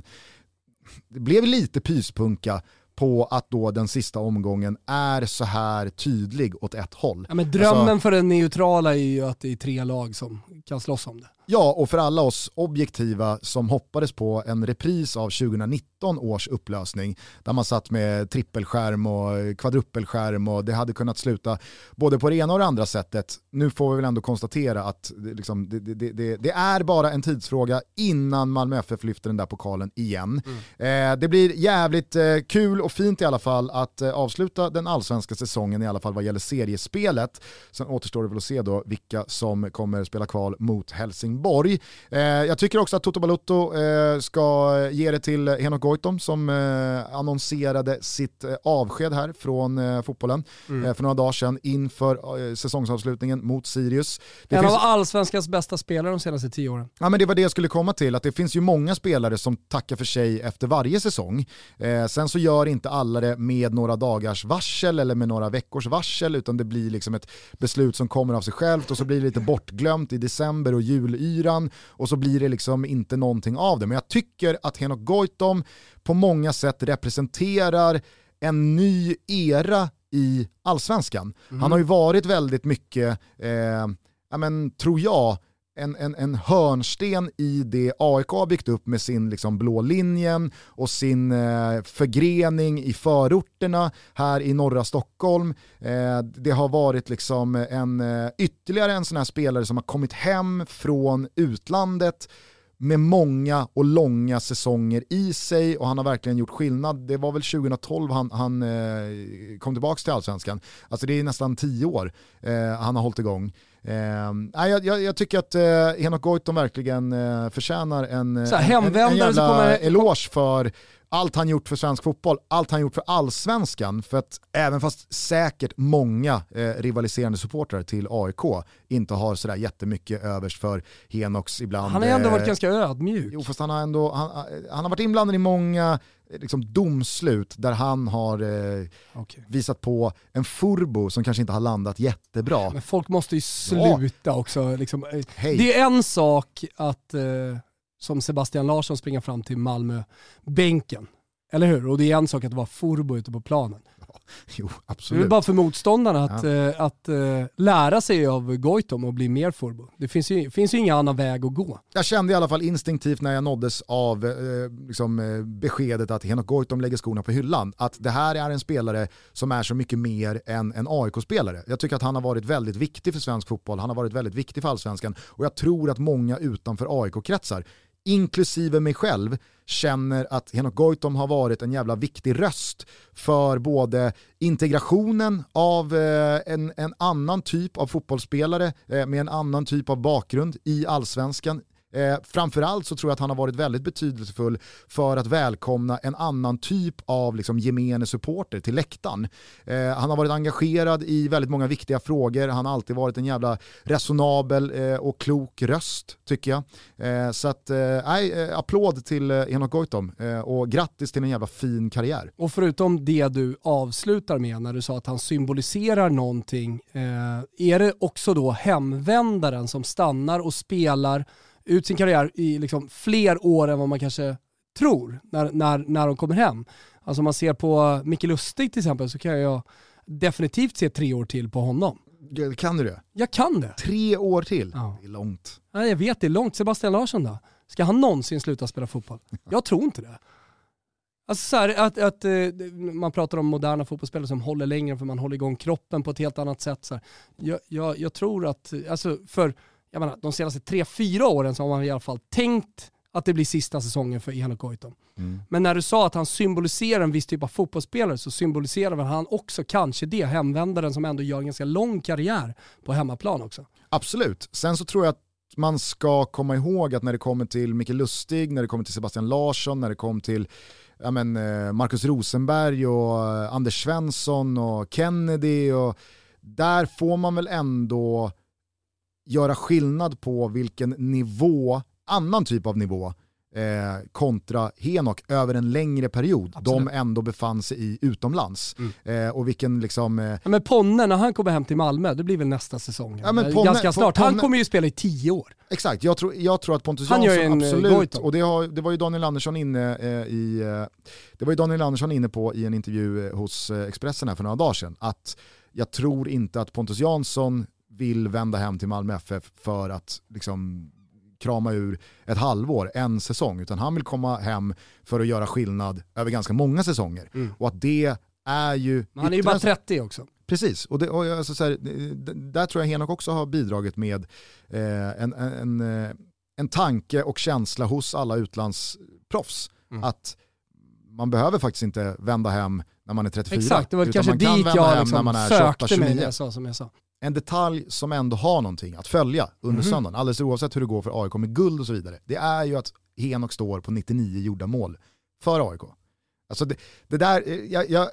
det blev lite pyspunka på att då den sista omgången är så här tydlig åt ett håll. Ja, men drömmen alltså, för den neutrala är ju att det är tre lag som kan slåss om det. Ja, och för alla oss objektiva som hoppades på en repris av tjugonitton års upplösning där man satt med trippelskärm och kvadruppelskärm och det hade kunnat sluta både på det ena och det andra sättet. Nu får vi väl ändå konstatera att det, liksom, det, det, det, det är bara en tidsfråga innan Malmö F F lyfter den där pokalen igen. Mm. Eh, det blir jävligt eh, kul och fint i alla fall att eh, avsluta den allsvenska säsongen i alla fall vad gäller seriespelet. Sen återstår det väl att se då vilka som kommer spela kval mot Helsingborg. Eh, jag tycker också att Toto Balotto eh, ska ge det till Henok Goitom som eh, annonserade sitt eh, avsked här från eh, fotbollen mm. eh, för några dagar sedan inför eh, säsongsavslutningen mot Sirius. Det en finns... av allsvenskans bästa spelare de senaste tio åren. Ja, men det var det jag skulle komma till, att det finns ju många spelare som tackar för sig efter varje säsong. Eh, sen så gör inte alla det med några dagars varsel eller med några veckors varsel, utan det blir liksom ett beslut som kommer av sig självt och så blir det lite bortglömt i december och julyran och så blir det liksom inte någonting av det. Men jag tycker att Henok Goitom på många sätt representerar en ny era i allsvenskan. Mm. Han har ju varit väldigt mycket, eh, ja, men, tror jag, En, en, en hörnsten i det A I K har byggt upp med sin liksom blå linjen och sin eh, förgrening i förorterna här i norra Stockholm. Eh, det har varit liksom en, eh, ytterligare en sån här spelare som har kommit hem från utlandet med många och långa säsonger i sig och han har verkligen gjort skillnad. Det var väl tjugohundratolv han, han eh, kom tillbaka till allsvenskan. Alltså det är nästan tio år eh, han har hållit igång. Eh, jag, jag, jag tycker att eh, Henok Goitom verkligen eh, förtjänar en, en, en, en jävla kommer... eloge för allt han gjort för svensk fotboll, allt han gjort för allsvenskan, för att även fast säkert många eh, rivaliserande supportrar till A I K inte har sådär jättemycket övers för Henoks ibland. Han har ändå varit eh, ganska ödmjuk. Jo, fast han har ändå han, han har varit inblandad i många liksom domslut där han har eh, okay. visat på en furbo som kanske inte har landat jättebra. Men folk måste ju sluta ja. också. Liksom. Det är en sak att eh, som Sebastian Larsson springer fram till Malmö-bänken. Eller hur? Och det är en sak att vara furbo ute på planen. Ja, jo, absolut. Det är bara för motståndarna att, ja. äh, att äh, lära sig av Goitom och bli mer furbo. Det finns ju, finns ju ingen annan väg att gå. Jag kände i alla fall instinktivt när jag nåddes av eh, liksom, eh, beskedet att Henok Goitom lägger skorna på hyllan. Att det här är en spelare som är så mycket mer än en A I K-spelare. Jag tycker att han har varit väldigt viktig för svensk fotboll. Han har varit väldigt viktig för allsvenskan. Och jag tror att många utanför A I K-kretsar inklusive mig själv, känner att Henok Goitom har varit en jävla viktig röst för både integrationen av eh, en, en annan typ av fotbollsspelare eh, med en annan typ av bakgrund i allsvenskan. Eh, framförallt så tror jag att han har varit väldigt betydelsefull för att välkomna en annan typ av liksom, gemene supporter till läktaren. Eh, han har varit engagerad i väldigt många viktiga frågor. Han har alltid varit en jävla resonabel eh, och klok röst, tycker jag. Eh, så att, nej, eh, applåd till eh, Henok Goitom eh, och grattis till en jävla fin karriär. Och förutom det du avslutar med när du sa att han symboliserar någonting, eh, är det också då hemvändaren som stannar och spelar ut sin karriär i liksom fler år än vad man kanske tror när, när, när de kommer hem. Alltså om man ser på Micke Lustig till exempel, så kan jag definitivt se tre år till på honom. Kan du det? Jag kan det. Tre år till? Ja. Det är långt. Ja, jag vet, det är långt. Sebastian Larsson då? Ska han någonsin sluta spela fotboll? Jag tror inte det. Alltså så här, att, att man pratar om moderna fotbollsspelare som håller längre för man håller igång kroppen på ett helt annat sätt. Så här. Jag, jag, jag tror att, alltså för jag menar, de senaste tre, fyra åren så har man i alla fall tänkt att det blir sista säsongen för Henok Goitom. Mm. Men när du sa att han symboliserar en viss typ av fotbollsspelare, så symboliserar väl han också kanske det, hemvändaren som ändå gör en ganska lång karriär på hemmaplan också. Absolut. Sen så tror jag att man ska komma ihåg att när det kommer till Micke Lustig, när det kommer till Sebastian Larsson, när det kommer till ja men, Marcus Rosenberg och Anders Svensson och Kennedy, och där får man väl ändå göra skillnad på vilken nivå, annan typ av nivå eh, kontra Henok över en längre period. Absolut. De ändå befann sig i utomlands. Mm. Eh, och vilken liksom... Eh... Ja, men Ponne, när han kommer hem till Malmö, det blir väl nästa säsong. Ja, men Ponne, ganska snart. Ponne... Han kommer ju spela i tio år. Exakt, jag tror, jag tror att Pontus han Jansson absolut, Goitom. och det, har, det var ju Daniel Andersson inne eh, i eh, det var ju Daniel Andersson inne på i en intervju hos eh, Expressen här för några dagar sedan, att jag tror inte att Pontus Jansson vill vända hem till Malmö F F för att liksom krama ur ett halvår, en säsong, utan han vill komma hem för att göra skillnad över ganska många säsonger. Mm. Och att det är ju... Men han är ju bara trettio också. Precis, och, det, och alltså så här, där tror jag Henok också har bidragit med eh, en, en, en tanke och känsla hos alla utlandsproffs. Mm. Att man behöver faktiskt inte vända hem när man är trettiofyra. Exakt, det var kanske dit jag liksom sökte mig när jag sa som jag sa. En detalj som ändå har någonting att följa under mm. söndagen, alldeles oavsett hur det går för A I K med guld och så vidare, det är ju att Henok står på nittionio gjorda mål för A I K. Alltså det, det där, jag, jag,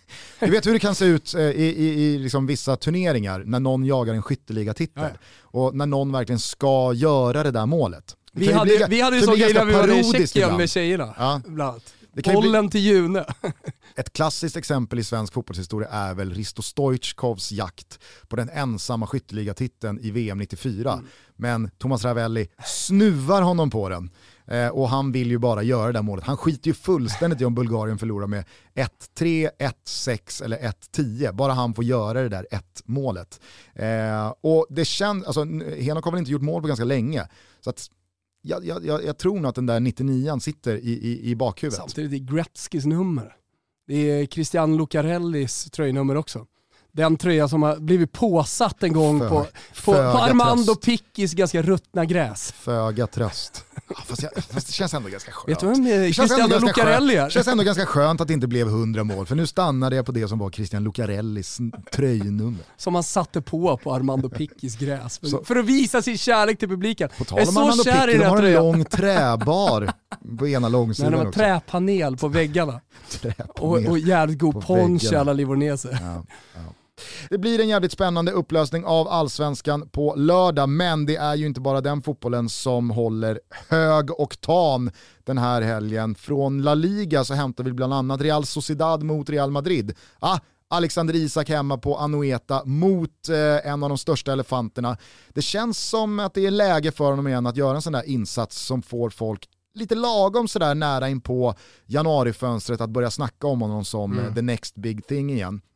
du vet hur det kan se ut i, i, i liksom vissa turneringar när någon jagar en skytteliga-titel. Ja. Och när någon verkligen ska göra det där målet. Det vi, hade, bli, vi hade ju så grejer när vi var i Tjeckien med tjejerna. Ja. Bland annat. Bollen bli... till June. Ett klassiskt exempel i svensk fotbollshistoria är väl Risto Stoichkovs jakt på den ensamma skytteligatiteln i V M nittiofyra. Mm. Men Thomas Ravelli snuvar honom på den. Eh, och han vill ju bara göra det där målet. Han skiter ju fullständigt i om Bulgarien förlorar med ett tre, ett sex eller ett tio. Bara han får göra det där ett målet. Eh, och det känns, alltså Henok har väl inte gjort mål på ganska länge. Så att Jag, jag, jag tror nog att den där nittionioan sitter i, i, i bakhuvudet. Samtidigt är det Gretzkys nummer. Det är Christian Lucarellis tröjnummer också. Den tröja som har blivit påsatt en gång för, på, på, på Armando Piccis ganska ruttna gräs. Föga tröst. Ja, fast, jag, fast det känns ändå ganska skönt. Vet du vem är Christian Lucarelli är? Det känns ändå ganska skönt att det inte blev hundra mål. För nu stannade jag på det som var Christian Lucarellis tröjnummer. Som man satte på på Armando Piccis gräs. För, så, för att visa sin kärlek till publiken. På tal om Armando Picchi, de har en lång träbar på ena långsidan. Men de har träpanel på väggarna. och, och jävligt god ponche alla livornese. Ja, ja. Det blir en jävligt spännande upplösning av Allsvenskan på lördag, men det är ju inte bara den fotbollen som håller hög oktan den här helgen. Från La Liga så hämtar vi bland annat Real Sociedad mot Real Madrid. Ah, Alexander Isak hemma på Anoeta mot eh, en av de största elefanterna. Det känns som att det är läge för honom igen att göra en sån där insats som får folk lite lagom sådär nära in på januarifönstret att börja snacka om honom som mm. the next big thing igen. Mm.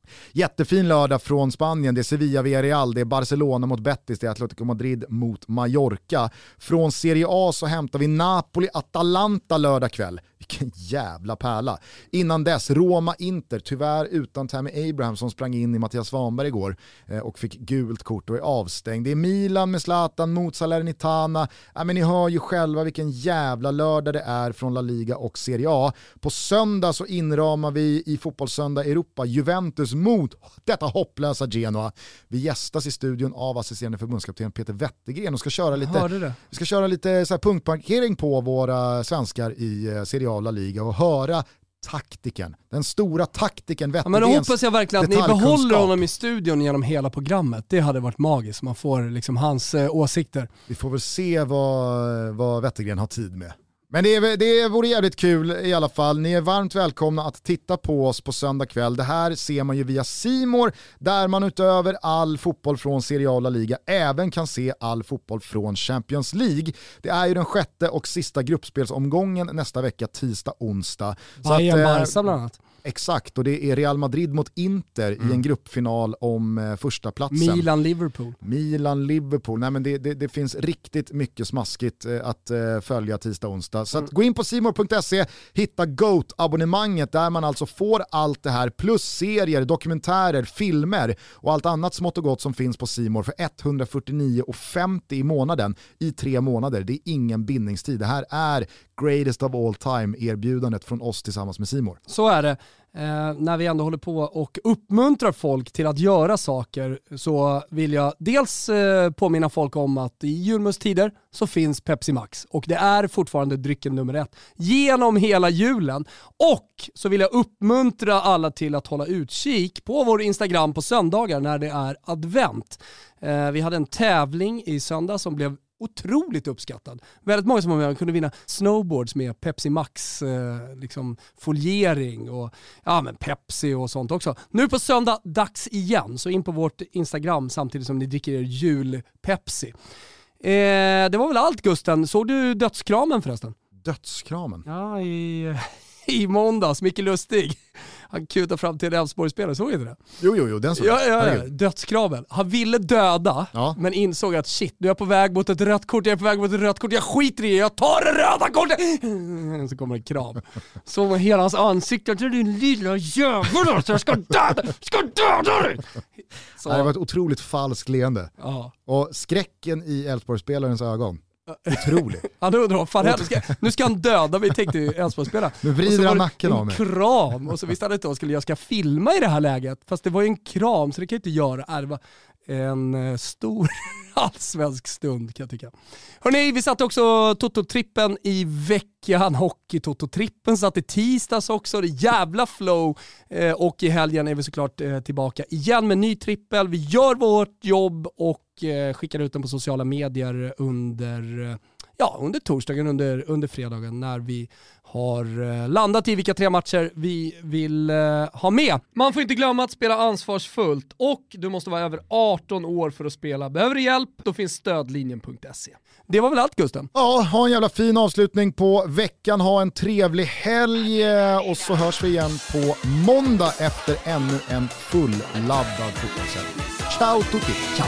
Jättefin lördag från Spanien. Det är Sevilla via Real, det är Barcelona mot Betis, det är Atletico Madrid mot Mallorca. Från Serie A så hämtar vi Napoli-Atalanta lördag kväll. Vilken jävla pärla. Innan dess Roma-Inter, tyvärr utan Tammy Abraham som sprang in i Mattias Svanberg igår eh, och fick gult kort och är avstängd. Det är Milan med Zlatan mot Salernitana. Ja, men ni hör ju själva vilken jävla lördag det är från La Liga och Serie A. På söndag så inramar vi i Fotbollssöndag Europa Juventus mot detta hopplösa Genoa. Vi gästas i studion av assisterande förbundskapten Peter Wettergren och ska köra lite, vi ska köra lite så här punktparkering på våra svenskar i Serie A och La Liga och höra taktiken, den stora taktiken Wettergrens. Ja, men då hoppas jag verkligen att ni behåller honom i studion genom hela programmet. Det hade varit magiskt, man får liksom hans eh, åsikter. Vi får väl se vad, vad Wettergren har tid med. Men det, är, det vore jävligt kul i alla fall. Ni är varmt välkomna att titta på oss på söndag kväll. Det här ser man ju via C More, där man utöver all fotboll från Serie A och La Liga även kan se all fotboll från Champions League. Det är ju den sjätte och sista gruppspelsomgången nästa vecka, tisdag, onsdag. Bayern Barca bland annat. Exakt, och det är Real Madrid mot Inter mm. i en gruppfinal om eh, första platsen. Milan-Liverpool. Milan-Liverpool. Nej, men det, det, det finns riktigt mycket smaskigt eh, att eh, följa tisdag onsdag. Så att gå in på C more punkt se, hitta GOAT-abonnemanget där man alltså får allt det här plus serier, dokumentärer, filmer och allt annat smått och gott som finns på C More för etthundrafyrtionio kronor femtio i månaden i tre månader. Det är ingen bindningstid. Det här är greatest of all time erbjudandet från oss tillsammans med C More. Så är det. Eh, när vi ändå håller på och uppmuntrar folk till att göra saker så vill jag dels eh, påminna folk om att i julmustider så finns Pepsi Max och det är fortfarande drycken nummer ett genom hela julen. Och så vill jag uppmuntra alla till att hålla utkik på vår Instagram på söndagar när det är advent. Eh, vi hade en tävling i söndag som blev otroligt uppskattad. Väldigt många som kunde vinna snowboards med Pepsi Max eh, liksom foliering och ja, men Pepsi och sånt också. Nu på söndag, dags igen. Så in på vårt Instagram samtidigt som ni dricker er jul-Pepsi. Eh, det var väl allt, Gusten. Såg du dödskramen förresten? Dödskramen? Ja, i, i måndags. Mycket lustig. Han kutar fram till en Elfsborgsspelare, såg inte det? Jo, jo, jo, den såg ja, ja, ja. Dödskraven. Han ville döda, ja. Men insåg att shit, nu är jag på väg mot ett rött kort, jag är på väg mot ett rött kort, jag skiter i det, jag tar det röda kortet! Så kommer en kram. Så med hela hans ansikte, din lilla jävel, så jag ska döda, ska döda dig! Så. Det var ett otroligt falskt leende. Ja. Och skräcken i Elfsborgsspelarens ögon. Otroligt. Han undrar vad fan händer. Ska, nu ska han döda, vi tänkte ju Elfsborgsspelare. Nu vrider han nacken av mig. Kram, och så visste han inte vad skulle jag ska filma i det här läget. Fast det var ju en kram så det kan jag inte göra. Äh, det var en uh, stor allsvensk stund kan jag tycka. Hörrni, vi satt också Toto-trippen i veckan. Hockey-Toto-trippen satt i tisdags också. Det är jävla flow. Eh, och i helgen är vi såklart eh, tillbaka igen med ny trippel. Vi gör vårt jobb och eh, skickar ut den på sociala medier under... Eh, Ja, under torsdagen, under, under fredagen när vi har eh, landat i vilka tre matcher vi vill eh, ha med. Man får inte glömma att spela ansvarsfullt och du måste vara över arton år för att spela. Behöver du hjälp? Då finns stödlinjen punkt se. Det var väl allt, Gusten? Ja, ha en jävla fin avslutning på veckan. Ha en trevlig helg och så hörs vi igen på måndag efter ännu en fulladdad fotbollshelg. Ciao tutti! Ciao!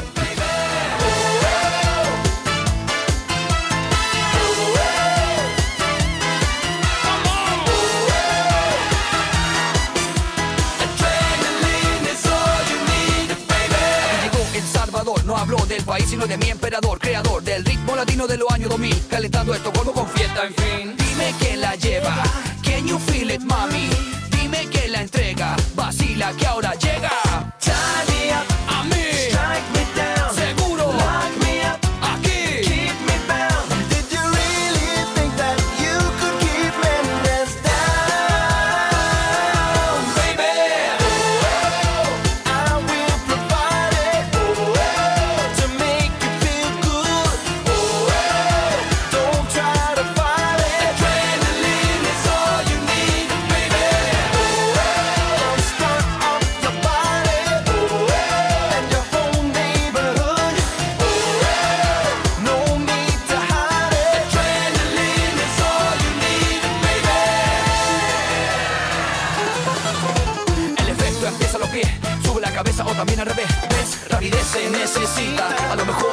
No hablo del país sino de mi emperador, creador del ritmo latino de los años dos mil, calentando esto como con fiesta, en fin. Dime que la lleva, can you feel it, mami? Dime que la entrega, vacila que ahora llega. Tie me up, a mí, strike me down, seguro, lock me up, aquí, keep me bound. Did you really think that you could keep me this down, baby? I will provide it. Bye. necesita. A lo mejor